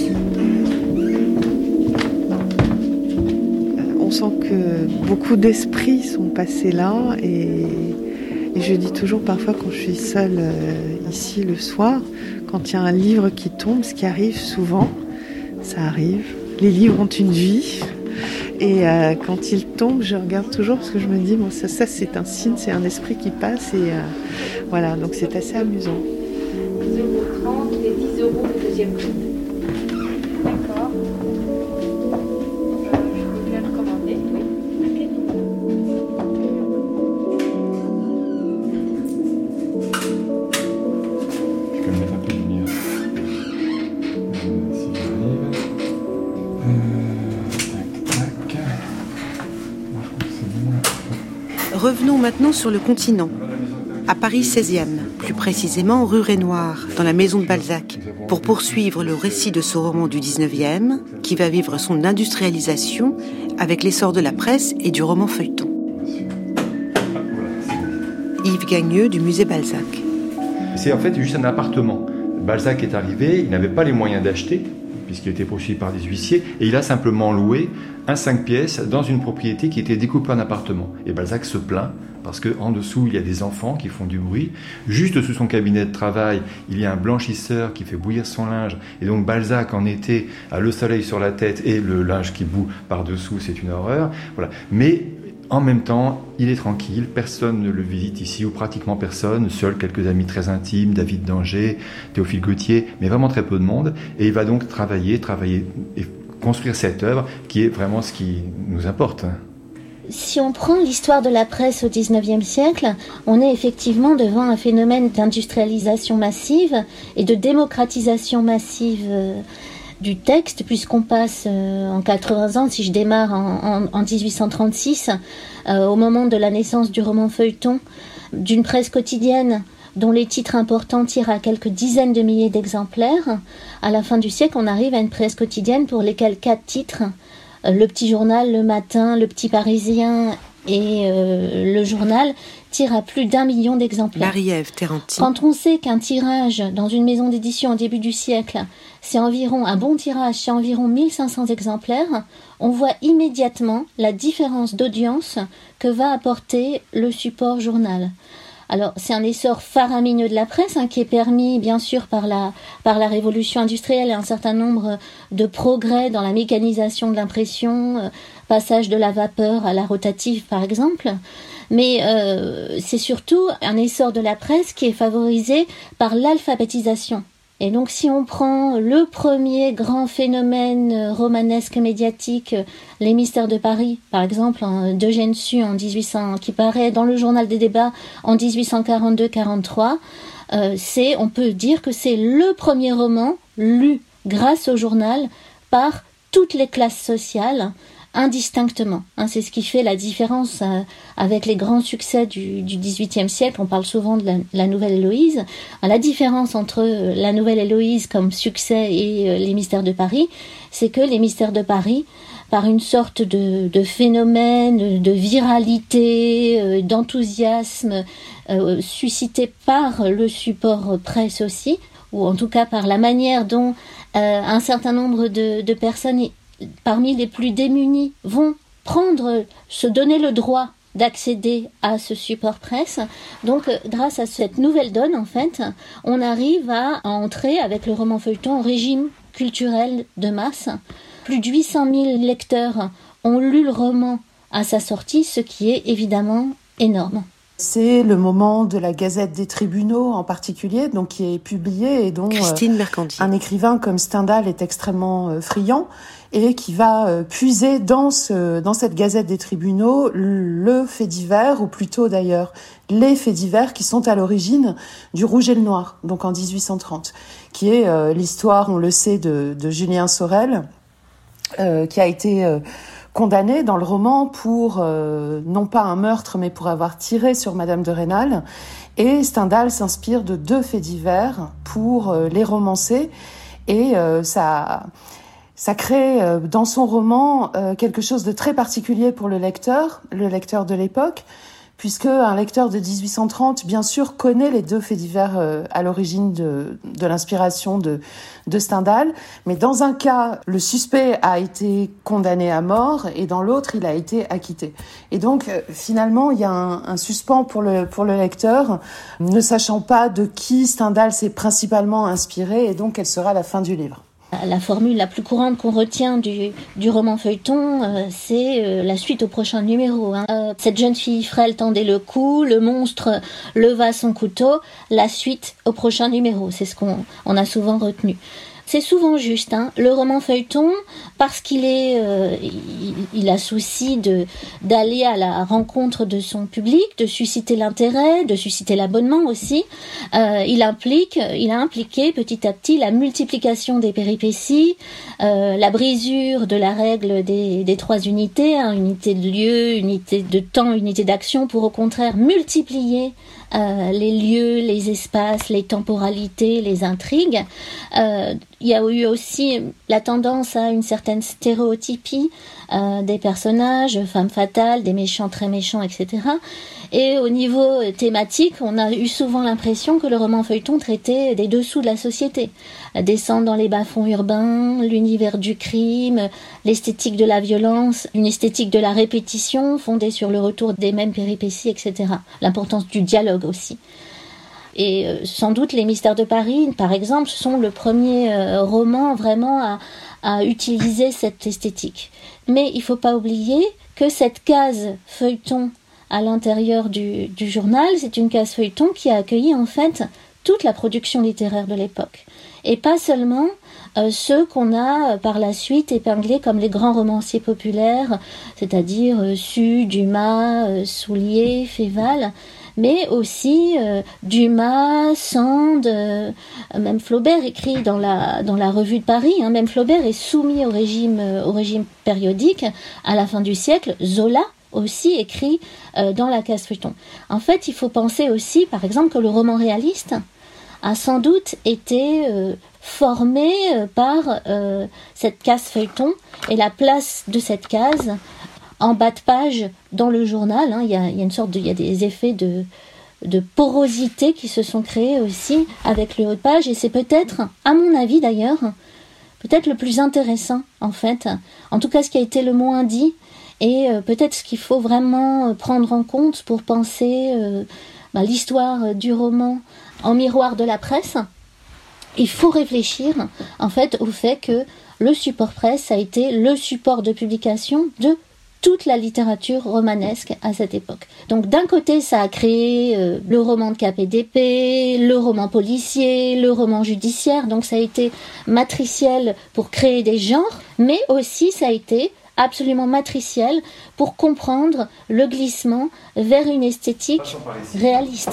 On sent que beaucoup d'esprits sont passés là et, et je dis toujours parfois quand je suis seule euh, ici le soir, quand il y a un livre qui tombe, ce qui arrive souvent, ça arrive, les livres ont une vie. Et euh, quand il tombe, je regarde toujours parce que je me dis, bon, ça, ça c'est un signe, c'est un esprit qui passe. Et euh, voilà, donc c'est assez amusant. dix euros trente et dix euros le deuxième prix. D'accord. Euh, je peux bien le commander, oui. Je peux mettre un peu de lumière. Euh, si j'arrive. Euh... Revenons maintenant sur le continent, à Paris seizième, plus précisément rue Rainoir, dans la maison de Balzac, pour poursuivre le récit de ce roman du dix-neuvième, qui va vivre son industrialisation avec l'essor de la presse et du roman feuilleton. Yves Gagneux du musée Balzac. C'est en fait juste un appartement. Balzac est arrivé, il n'avait pas les moyens d'acheter, puisqu'il était poursuivi par des huissiers, et il a simplement loué un cinq pièces dans une propriété qui était découpée en appartement. Et Balzac se plaint, parce qu'en dessous, il y a des enfants qui font du bruit. Juste sous son cabinet de travail, il y a un blanchisseur qui fait bouillir son linge. Et donc Balzac, en été, a le soleil sur la tête et le linge qui bout par-dessous, c'est une horreur. Voilà. Mais en même temps, il est tranquille, personne ne le visite ici, ou pratiquement personne, seuls quelques amis très intimes, David d'Angers, Théophile Gautier, mais vraiment très peu de monde. Et il va donc travailler, travailler et construire cette œuvre qui est vraiment ce qui nous importe. Si on prend l'histoire de la presse au dix-neuvième siècle, on est effectivement devant un phénomène d'industrialisation massive et de démocratisation massive euh, du texte, puisqu'on passe euh, en quatre-vingts ans, si je démarre en, en, en dix-huit cent trente-six, euh, au moment de la naissance du roman feuilleton, d'une presse quotidienne dont les titres importants tirent à quelques dizaines de milliers d'exemplaires. À la fin du siècle, on arrive à une presse quotidienne pour lesquelles quatre titres, Le Petit Journal, Le Matin, Le Petit Parisien Et euh, le journal tire à plus d'un million d'exemplaires. Marie-Ève Terranti. Quand on sait qu'un tirage dans une maison d'édition au début du siècle, c'est environ, un bon tirage, c'est environ mille cinq cents exemplaires, on voit immédiatement la différence d'audience que va apporter le support journal. Alors, c'est un essor faramineux de la presse, hein, qui est permis, bien sûr, par la, par la révolution industrielle et un certain nombre de progrès dans la mécanisation de l'impression, euh, passage de la vapeur à la rotative, par exemple. Mais euh, c'est surtout un essor de la presse qui est favorisé par l'alphabétisation. Et donc, si on prend le premier grand phénomène romanesque médiatique, les mystères de Paris, par exemple, d'Eugène Sue en dix-huit cents, qui paraît dans le journal des débats en dix-huit cent quarante-deux quarante-trois, euh, c'est, on peut dire que c'est le premier roman lu grâce au journal par toutes les classes sociales, indistinctement. Hein, c'est ce qui fait la différence euh, avec les grands succès du, du dix-huitième siècle. On parle souvent de la, la Nouvelle Héloïse. La différence entre euh, la Nouvelle Héloïse comme succès et euh, les Mystères de Paris, c'est que les Mystères de Paris, par une sorte de, de phénomène de viralité, euh, d'enthousiasme euh, suscité par le support presse aussi, ou en tout cas par la manière dont euh, un certain nombre de, de personnes parmi les plus démunis vont prendre, se donner le droit d'accéder à ce support presse. Donc, grâce à cette nouvelle donne, en fait, on arrive à, à entrer avec le roman feuilleton au régime culturel de masse. Plus de huit cent mille lecteurs ont lu le roman à sa sortie, ce qui est évidemment énorme. C'est le moment de la Gazette des tribunaux en particulier, donc qui est publié et dont Christine Mercanti. Euh, un écrivain comme Stendhal est extrêmement euh, friand et qui va euh, puiser dans ce dans cette Gazette des tribunaux le fait divers, ou plutôt d'ailleurs les faits divers qui sont à l'origine du Rouge et le Noir, donc en dix-huit cent trente, qui est euh, l'histoire, on le sait, de, de Julien Sorel, euh, qui a été euh, condamné dans le roman pour, euh, non pas un meurtre, mais pour avoir tiré sur Madame de Rênal. Et Stendhal s'inspire de deux faits divers pour euh, les romancer. Et euh, ça, ça crée euh, dans son roman euh, quelque chose de très particulier pour le lecteur, le lecteur de l'époque, puisque un lecteur de dix-huit cent trente, bien sûr, connaît les deux faits divers euh, à l'origine de, de l'inspiration de, de Stendhal. Mais dans un cas, le suspect a été condamné à mort et dans l'autre, il a été acquitté. Et donc, euh, finalement, il y a un, un suspens pour le, pour le lecteur, ne sachant pas de qui Stendhal s'est principalement inspiré, et donc quelle sera la fin du livre. La formule la plus courante qu'on retient du, du roman feuilleton, euh, c'est euh, la suite au prochain numéro. Hein. Euh, cette jeune fille frêle tendait le cou, le monstre leva son couteau, la suite au prochain numéro. C'est ce qu'on on a souvent retenu. C'est souvent juste, hein. Le roman feuilleton, parce qu'il est, euh, il, il a souci de d'aller à la rencontre de son public, de susciter l'intérêt, de susciter l'abonnement aussi. Euh, il implique, il a impliqué petit à petit la multiplication des péripéties, euh, la brisure de la règle des, des trois unités, hein, unité de lieu, unité de temps, unité d'action, pour au contraire multiplier Euh, les lieux, les espaces, les temporalités, les intrigues. Euh, il y a eu aussi la tendance à une certaine stéréotypie euh, des personnages, femmes fatales, des méchants très méchants, et cetera. Et au niveau thématique, on a eu souvent l'impression que le roman feuilleton traitait des dessous de la société. La descente dans les bas-fonds urbains, l'univers du crime, l'esthétique de la violence, une esthétique de la répétition fondée sur le retour des mêmes péripéties, et cetera. L'importance du dialogue aussi. Et euh, sans doute les Mystères de Paris, par exemple, sont le premier euh, roman vraiment à, à utiliser cette esthétique. Mais il ne faut pas oublier que cette case feuilleton à l'intérieur du, du journal, c'est une case feuilleton qui a accueilli en fait toute la production littéraire de l'époque. Et pas seulement euh, ceux qu'on a euh, par la suite épinglés comme les grands romanciers populaires, c'est-à-dire euh, Sue, Dumas, euh, Soulier, Féval, mais aussi euh, Dumas, Sand, euh, même Flaubert écrit dans la, dans la Revue de Paris, hein, même Flaubert est soumis au régime, euh, au régime périodique à la fin du siècle. Zola aussi écrit euh, dans la case feuilleton. En fait, il faut penser aussi, par exemple, que le roman réaliste a sans doute été euh, formé euh, par euh, cette case feuilleton et la place de cette case en bas de page dans le journal. Hein. Il y a, il y a une sorte de, il y a des effets de, de porosité qui se sont créés aussi avec le haut de page, et c'est peut-être, à mon avis d'ailleurs, peut-être le plus intéressant en fait, en tout cas ce qui a été le moins dit, et euh, peut-être ce qu'il faut vraiment prendre en compte pour penser euh, ben, l'histoire du roman en miroir de la presse. Il faut réfléchir en fait au fait que le support presse a été le support de publication de toute la littérature romanesque à cette époque. Donc d'un côté, ça a créé euh, le roman de Cap et d'épée, le roman policier, le roman judiciaire, donc ça a été matriciel pour créer des genres, mais aussi ça a été absolument matriciel pour comprendre le glissement vers une esthétique réaliste.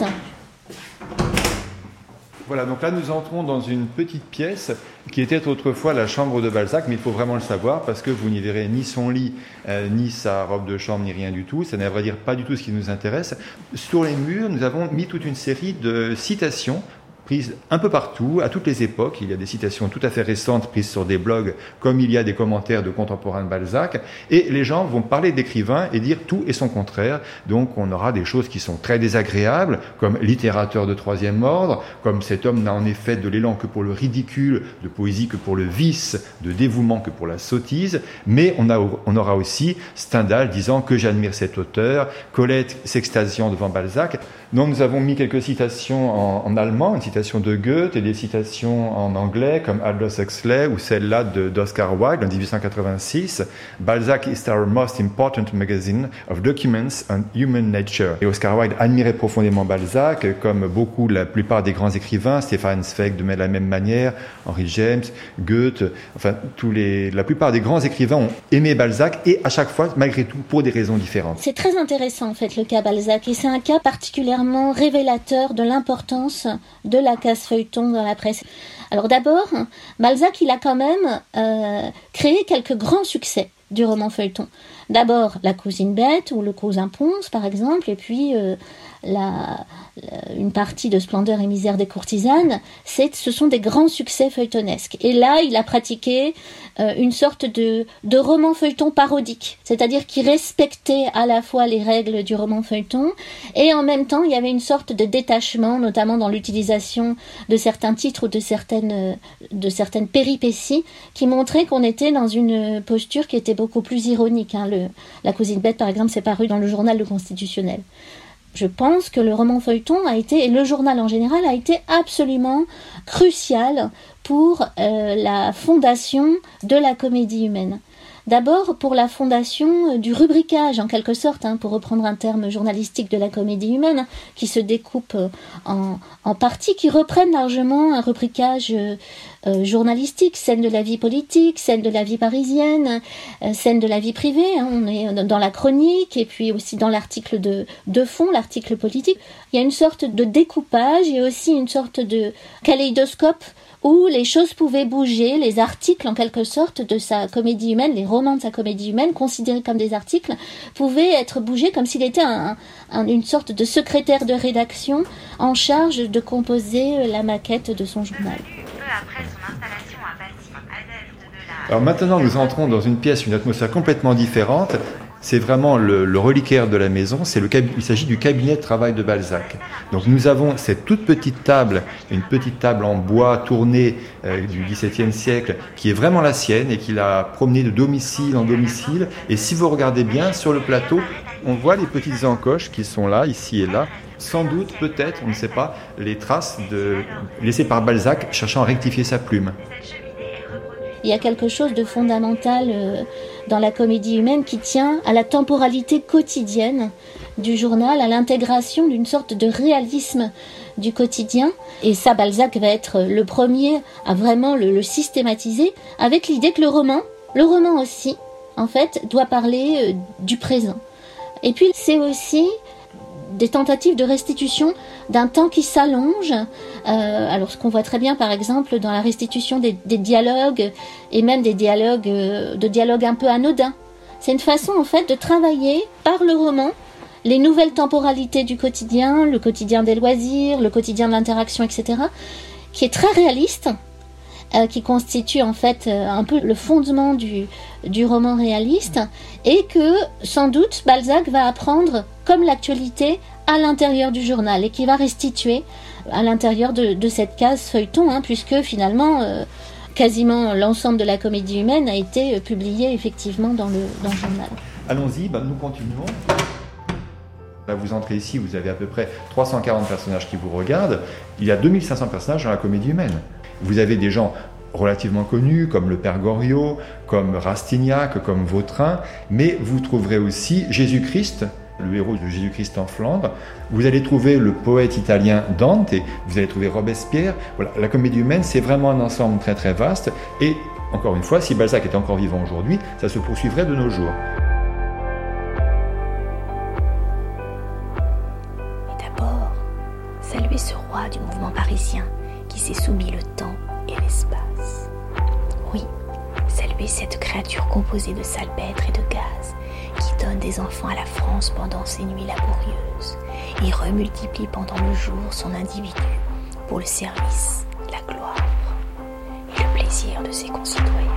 Voilà, donc là nous entrons dans une petite pièce qui était autrefois la chambre de Balzac, mais il faut vraiment le savoir parce que vous n'y verrez ni son lit, euh, ni sa robe de chambre, ni rien du tout. Ça n'est à vrai dire pas du tout ce qui nous intéresse. Sur les murs, nous avons mis toute une série de citations prises un peu partout, à toutes les époques. Il y a des citations tout à fait récentes prises sur des blogs, comme il y a des commentaires de contemporains de Balzac, et les gens vont parler d'écrivains et dire tout et son contraire. Donc on aura des choses qui sont très désagréables, comme littérateur de troisième ordre, comme cet homme n'a en effet de l'élan que pour le ridicule, de poésie que pour le vice, de dévouement que pour la sottise, mais on, a, on aura aussi Stendhal disant que j'admire cet auteur, Colette s'extasiant devant Balzac. Donc nous avons mis quelques citations en, en allemand, une citation de Goethe et des citations en anglais comme Aldous Huxley ou celle-là de, d'Oscar Wilde en dix-huit cent quatre-vingt-six. Balzac is our most important magazine of documents on human nature. Et Oscar Wilde admirait profondément Balzac, comme beaucoup, la plupart des grands écrivains, Stefan Zweig de la même manière, Henry James, Goethe, enfin tous les, la plupart des grands écrivains ont aimé Balzac et à chaque fois, malgré tout, pour des raisons différentes. C'est très intéressant en fait le cas Balzac et c'est un cas particulièrement révélateur de l'importance de la case-feuilleton dans la presse. Alors d'abord, Balzac, il a quand même euh, créé quelques grands succès du roman feuilleton. D'abord, La cousine bête ou Le cousin Ponce, par exemple, et puis euh, la, la, une partie de Splendeur et misère des courtisanes, c'est, ce sont des grands succès feuilletonesques. Et là, il a pratiqué euh, une sorte de, de roman feuilleton parodique, c'est-à-dire qu'il respectait à la fois les règles du roman feuilleton, et en même temps, il y avait une sorte de détachement, notamment dans l'utilisation de certains titres ou de certaines, de certaines péripéties, qui montraient qu'on était dans une posture qui était beaucoup plus ironique, hein. Le, La cousine bête, par exemple, c'est paru dans le journal Le Constitutionnel. Je pense que le roman feuilleton a été, et le journal en général, a été absolument crucial pour euh, la fondation de la comédie humaine. D'abord pour la fondation du rubricage, en quelque sorte, hein, pour reprendre un terme journalistique de la comédie humaine, qui se découpe en, en parties qui reprennent largement un rubricage euh, euh, journalistique, scène de la vie politique, scène de la vie parisienne, euh, scène de la vie privée, hein, on est dans la chronique, et puis aussi dans l'article de, de fond, l'article politique. Il y a une sorte de découpage et aussi une sorte de kaléidoscope où les choses pouvaient bouger, les articles en quelque sorte de sa comédie humaine, les romans de sa comédie humaine, considérés comme des articles, pouvaient être bougés comme s'il était un, un, une sorte de secrétaire de rédaction en charge de composer la maquette de son journal. Alors maintenant, nous entrons dans une pièce, une atmosphère complètement différente. C'est vraiment le, le reliquaire de la maison, c'est le, il s'agit du cabinet de travail de Balzac. Donc nous avons cette toute petite table, une petite table en bois tournée euh, du dix-septième siècle, qui est vraiment la sienne et qu'il a promenée de domicile en domicile. Et si vous regardez bien sur le plateau, on voit les petites encoches qui sont là, ici et là. Sans doute, peut-être, on ne sait pas, les traces de, laissées par Balzac cherchant à rectifier sa plume. Il y a quelque chose de fondamental euh, dans la comédie humaine qui tient à la temporalité quotidienne du journal, à l'intégration d'une sorte de réalisme du quotidien. Et ça, Balzac va être le premier à vraiment le, le systématiser, avec l'idée que le roman, le roman aussi, en fait, doit parler euh, du présent. Et puis, c'est aussi des tentatives de restitution d'un temps qui s'allonge. Euh, alors ce qu'on voit très bien par exemple dans la restitution des, des dialogues et même des dialogues, euh, de dialogues un peu anodins. C'est une façon en fait de travailler par le roman les nouvelles temporalités du quotidien, le quotidien des loisirs, le quotidien de l'interaction, et cetera, qui est très réaliste euh, qui constitue en fait euh, un peu le fondement du, du roman réaliste, et que sans doute Balzac va apprendre comme l'actualité à l'intérieur du journal, et qui va restituer à l'intérieur de, de cette case feuilleton, hein, puisque finalement euh, quasiment l'ensemble de la Comédie humaine a été publié effectivement dans le, dans le journal. Allons-y, bah, nous continuons. Là, vous entrez ici, vous avez à peu près trois cent quarante personnages qui vous regardent. Il y a deux mille cinq cents personnages dans la Comédie humaine. Vous avez des gens relativement connus, comme le Père Goriot, comme Rastignac, comme Vautrin, mais vous trouverez aussi Jésus-Christ, le héros de Jésus-Christ en Flandre. Vous allez trouver le poète italien Dante, et vous allez trouver Robespierre. Voilà, la Comédie humaine, c'est vraiment un ensemble très très vaste. Et encore une fois, si Balzac est encore vivant aujourd'hui, ça se poursuivrait de nos jours. Et d'abord, saluer ce roi du mouvement parisien qui s'est soumis le temps et l'espace. Oui, saluer cette créature composée de salpêtre et de gaz qui donne des enfants à la France pendant ses nuits laborieuses et remultiplie pendant le jour son individu pour le service, la gloire et le plaisir de ses concitoyens.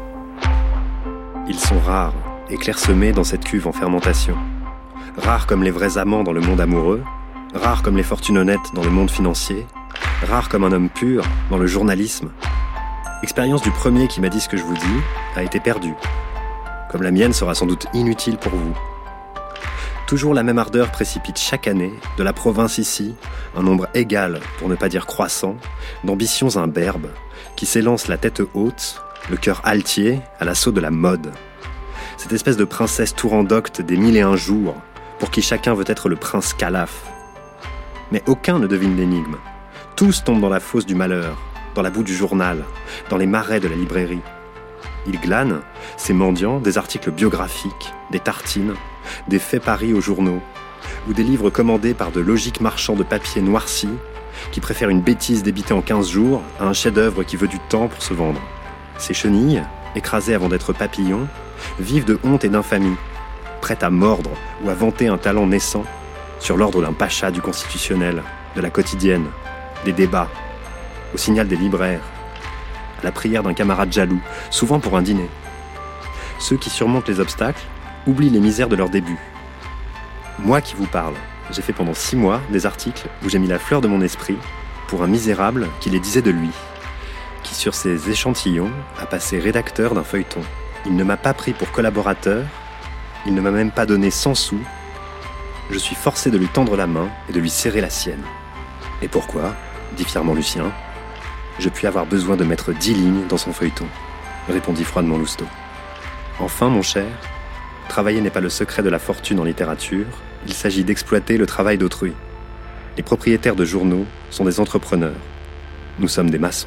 Ils sont rares et clairsemés dans cette cuve en fermentation. Rares comme les vrais amants dans le monde amoureux, rares comme les fortunes honnêtes dans le monde financier, rares comme un homme pur dans le journalisme. L'expérience du premier qui m'a dit ce que je vous dis a été perdue. Comme la mienne sera sans doute inutile pour vous. Toujours la même ardeur précipite chaque année, de la province ici, un nombre égal, pour ne pas dire croissant, d'ambitions imberbes, qui s'élancent la tête haute, le cœur altier, à l'assaut de la mode. Cette espèce de princesse tourandocte des mille et un jours, pour qui chacun veut être le prince Calaf. Mais aucun ne devine l'énigme. Tous tombent dans la fosse du malheur, dans la boue du journal, dans les marais de la librairie. Ils glanent, ces mendiants, des articles biographiques, des tartines, des faits paris aux journaux, ou des livres commandés par de logiques marchands de papier noirci qui préfèrent une bêtise débitée en quinze jours à un chef-d'œuvre qui veut du temps pour se vendre. Ces chenilles, écrasées avant d'être papillons, vivent de honte et d'infamie, prêtes à mordre ou à vanter un talent naissant sur l'ordre d'un pacha du constitutionnel, de la quotidienne, des débats, au signal des libraires, à la prière d'un camarade jaloux, souvent pour un dîner. Ceux qui surmontent les obstacles oublient les misères de leur début. Moi qui vous parle, j'ai fait pendant six mois des articles où j'ai mis la fleur de mon esprit pour un misérable qui les disait de lui, qui sur ses échantillons a passé rédacteur d'un feuilleton. Il ne m'a pas pris pour collaborateur, il ne m'a même pas donné cent sous. Je suis forcé de lui tendre la main et de lui serrer la sienne. Et pourquoi ? Dit fièrement Lucien. Je puis avoir besoin de mettre dix lignes dans son feuilleton, répondit froidement Lousteau. Enfin, mon cher, travailler n'est pas le secret de la fortune en littérature, il s'agit d'exploiter le travail d'autrui. Les propriétaires de journaux sont des entrepreneurs. Nous sommes des maçons.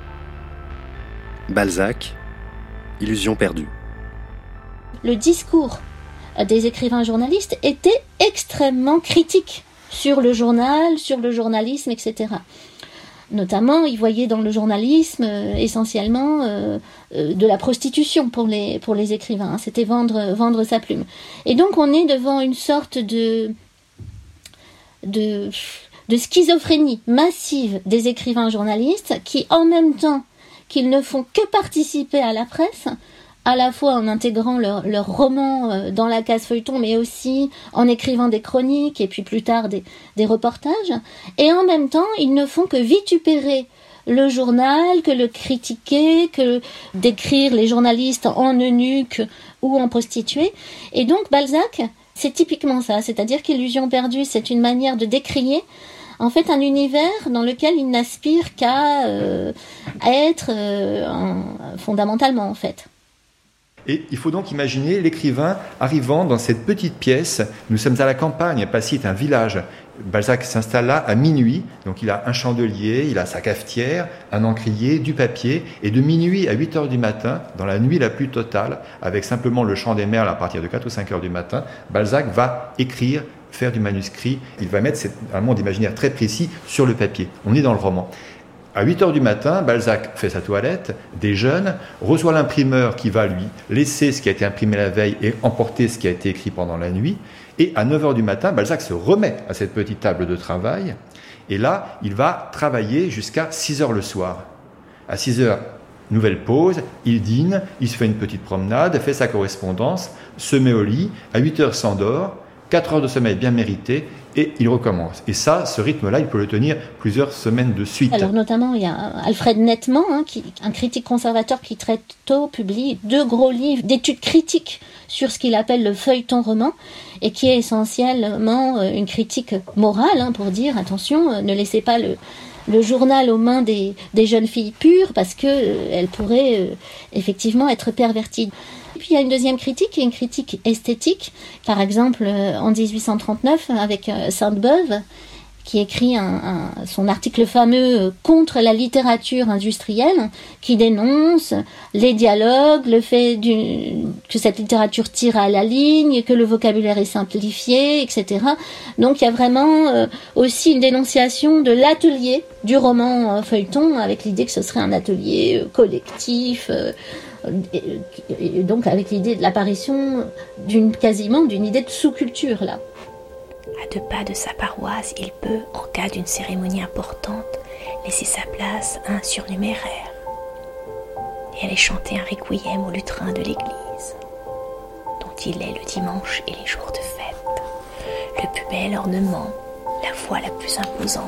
Balzac, illusion perdue. Le discours des écrivains journalistes était extrêmement critique sur le journal, sur le journalisme, et cetera. Notamment, ils voyaient dans le journalisme euh, essentiellement euh, euh, de la prostitution pour les, pour les écrivains. Hein. C'était vendre, vendre sa plume. Et donc, on est devant une sorte de, de, de schizophrénie massive des écrivains journalistes qui, en même temps qu'ils ne font que participer à la presse, à la fois en intégrant leurs leur romans dans la case feuilleton, mais aussi en écrivant des chroniques et puis plus tard des, des reportages. Et en même temps, ils ne font que vitupérer le journal, que le critiquer, que décrire les journalistes en eunuques ou en prostituées. Et donc Balzac, c'est typiquement ça, c'est-à-dire qu'Illusion perdue, c'est une manière de décrier en fait un univers dans lequel il n'aspire qu'à euh, être euh, un, fondamentalement en fait. Et il faut donc imaginer l'écrivain arrivant dans cette petite pièce. Nous sommes à la campagne, Passy est un village. Balzac s'installe là à minuit, donc il a un chandelier, il a sa cafetière, un encrier, du papier, et de minuit à huit heures du matin, dans la nuit la plus totale, avec simplement le chant des merles à partir de quatre ou cinq heures du matin, Balzac va écrire, faire du manuscrit, il va mettre un monde imaginaire très précis sur le papier. On est dans le roman. À huit heures du matin, Balzac fait sa toilette, déjeune, reçoit l'imprimeur qui va lui laisser ce qui a été imprimé la veille et emporter ce qui a été écrit pendant la nuit. Et à neuf heures du matin, Balzac se remet à cette petite table de travail. Et là, il va travailler jusqu'à six heures le soir. À six heures, Nouvelle pause, il dîne, il se fait une petite promenade, fait sa correspondance, se met au lit, à huit heures s'endort, quatre heures de sommeil bien mérité, et il recommence. Et ça, ce rythme-là, il peut le tenir plusieurs semaines de suite. Alors notamment, il y a Alfred Nettement, hein, qui, un critique conservateur qui très tôt publie deux gros livres d'études critiques sur ce qu'il appelle le feuilleton roman, et qui est essentiellement une critique morale, hein, pour dire, attention, ne laissez pas le, le journal aux mains des, des jeunes filles pures, parce qu'elles euh, pourraient euh, effectivement être perverties. Et puis il y a une deuxième critique, qui est une critique esthétique. Par exemple, en dix-huit cent trente-neuf, avec Sainte-Beuve, qui écrit un, un, son article fameux contre la littérature industrielle, qui dénonce les dialogues, le fait du, que cette littérature tire à la ligne, que le vocabulaire est simplifié, et cetera. Donc il y a vraiment euh, aussi une dénonciation de l'atelier du roman euh, feuilleton, avec l'idée que ce serait un atelier euh, collectif, euh, et, et donc avec l'idée de l'apparition d'une quasiment d'une idée de sous-culture là. À deux pas de sa paroisse, il peut, en cas d'une cérémonie importante, laisser sa place à un surnuméraire et aller chanter un requiem au lutrin de l'église, dont il est le dimanche et les jours de fête, le plus bel ornement, la voix la plus imposante.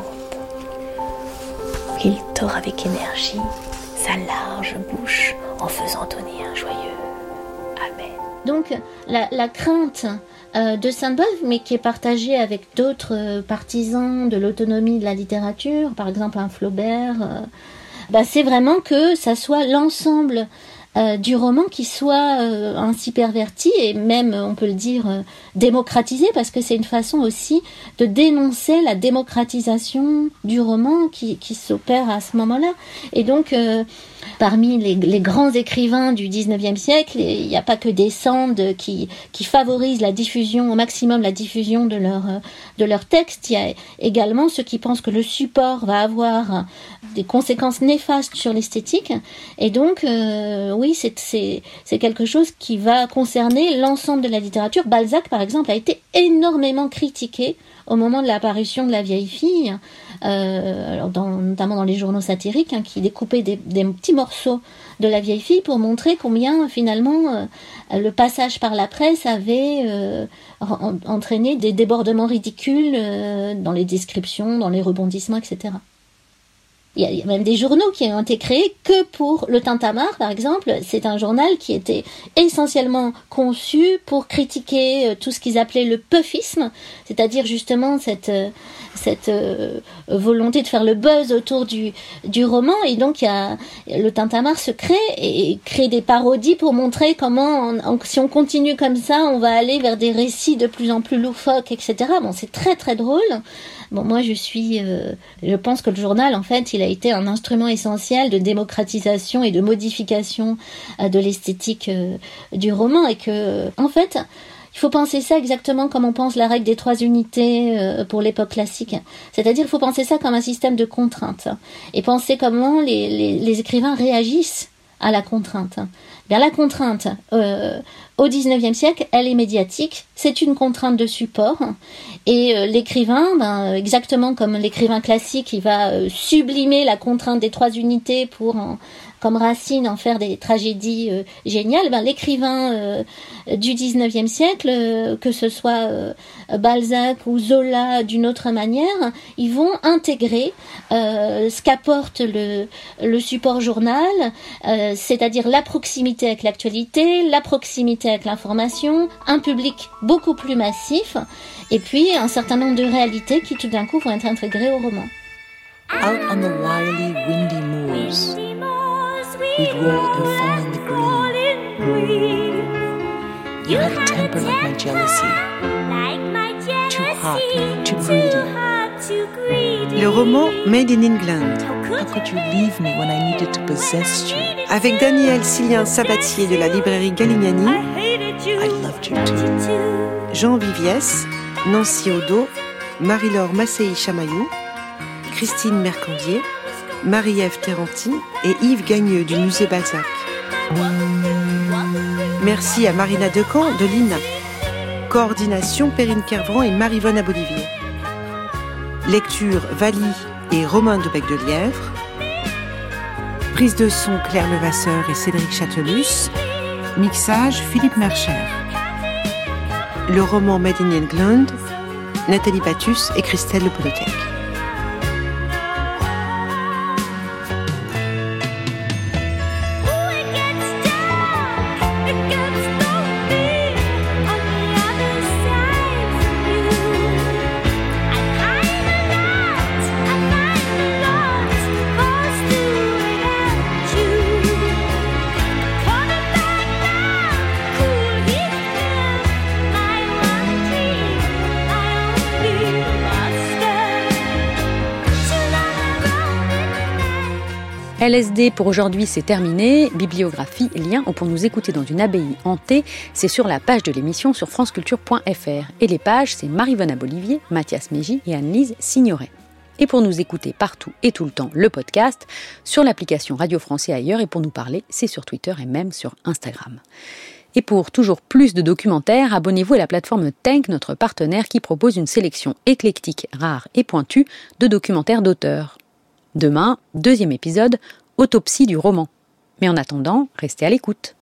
Il tord avec énergie sa large bouche en faisant donner un joyeux Amen. Donc la, la crainte euh, de Sainte-Beuve, mais qui est partagée avec d'autres euh, partisans de l'autonomie de la littérature, par exemple un Flaubert, euh, bah, c'est vraiment que ça soit l'ensemble euh, du roman qui soit euh, ainsi perverti et même, on peut le dire, euh, démocratisé, parce que c'est une façon aussi de dénoncer la démocratisation du roman qui, qui s'opère à ce moment-là. Et donc, euh, parmi les, les grands écrivains du dix-neuvième siècle, il n'y a pas que des Sand qui, qui favorisent la diffusion, au maximum la diffusion de leurs de leur textes. Il y a également ceux qui pensent que le support va avoir des conséquences néfastes sur l'esthétique. Et donc, euh, oui, c'est, c'est, c'est quelque chose qui va concerner l'ensemble de la littérature. Balzac, par exemple, a été énormément critiqué au moment de l'apparition de La Vieille Fille, euh, alors dans, notamment dans les journaux satiriques, hein, qui découpaient des, des petits morceaux de La Vieille Fille pour montrer combien, finalement, euh, le passage par la presse avait euh, en, entraîné des débordements ridicules euh, dans les descriptions, dans les rebondissements, et cetera. Il y, a, il y a même des journaux qui ont été créés que pour le Tintamarre, par exemple. C'est un journal qui était essentiellement conçu pour critiquer tout ce qu'ils appelaient le puffisme, c'est-à-dire justement cette, cette euh, volonté de faire le buzz autour du, du roman. Et donc, il y a, le Tintamarre se crée et crée des parodies pour montrer comment, on, on, si on continue comme ça, on va aller vers des récits de plus en plus loufoques, et cetera. Bon, c'est très très drôle. Bon, moi, je suis, euh, je pense que le journal, en fait, il a été un instrument essentiel de démocratisation et de modification euh, de l'esthétique euh, du roman, et que, en fait, il faut penser ça exactement comme on pense la règle des trois unités euh, pour l'époque classique. C'est-à-dire, il faut penser ça comme un système de contraintes et penser comment les, les, les écrivains réagissent à la contrainte. Bien, la contrainte, euh, au dix-neuvième siècle, elle est médiatique, c'est une contrainte de support, et euh, l'écrivain, ben, exactement comme l'écrivain classique, il va euh, sublimer la contrainte des trois unités pour, en, comme Racine, en faire des tragédies euh, géniales. Ben, l'écrivain euh, du dix-neuvième siècle, euh, que ce soit euh, Balzac ou Zola d'une autre manière, ils vont intégrer euh, ce qu'apporte le, le support journal, euh, c'est-à-dire la proximité avec l'actualité, la proximité avec l'information, un public beaucoup plus massif, et puis un certain nombre de réalités qui tout d'un coup vont être intégrées au roman. Out on the wily, windy moors, we'd roll and fall in the green. You had a temper like my jealousy, too hot, too greedy. Le roman Made in England. How could you leave me when I needed to possess you? Avec Daniel Silien Sabatier de la librairie Galignani, I loved you too. Jean Viviès, Nancy Odo, Marie-Laure Massey-Chamaillou, Christine Mercandier, Marie-Ève Terranti et Yves Gagneux du musée Balzac. Merci à Marina Decamp de l'I N A. Coordination Perrine Kervran et Marie-Vonne Abolivier. Lecture Vali et Romain de Bec de Lièvre. Prise de son Claire Levasseur et Cédric Châtelus. Mixage Philippe Mercher. Le roman Made in England, Nathalie Battus et Christelle Le Polotec. L S D pour aujourd'hui, c'est terminé. Bibliographie, lien ou pour nous écouter dans une abbaye hantée, c'est sur la page de l'émission sur franceculture point f r. Et les pages, c'est Marie-Vonne Abolivier, Mathias Mégy et Anne-Lise Signoret. Et pour nous écouter partout et tout le temps, le podcast, sur l'application Radio France et ailleurs. Et pour nous parler, c'est sur Twitter et même sur Instagram. Et pour toujours plus de documentaires, abonnez-vous à la plateforme Tank, notre partenaire qui propose une sélection éclectique, rare et pointue de documentaires d'auteurs. Demain, deuxième épisode, autopsie du roman. Mais en attendant, restez à l'écoute.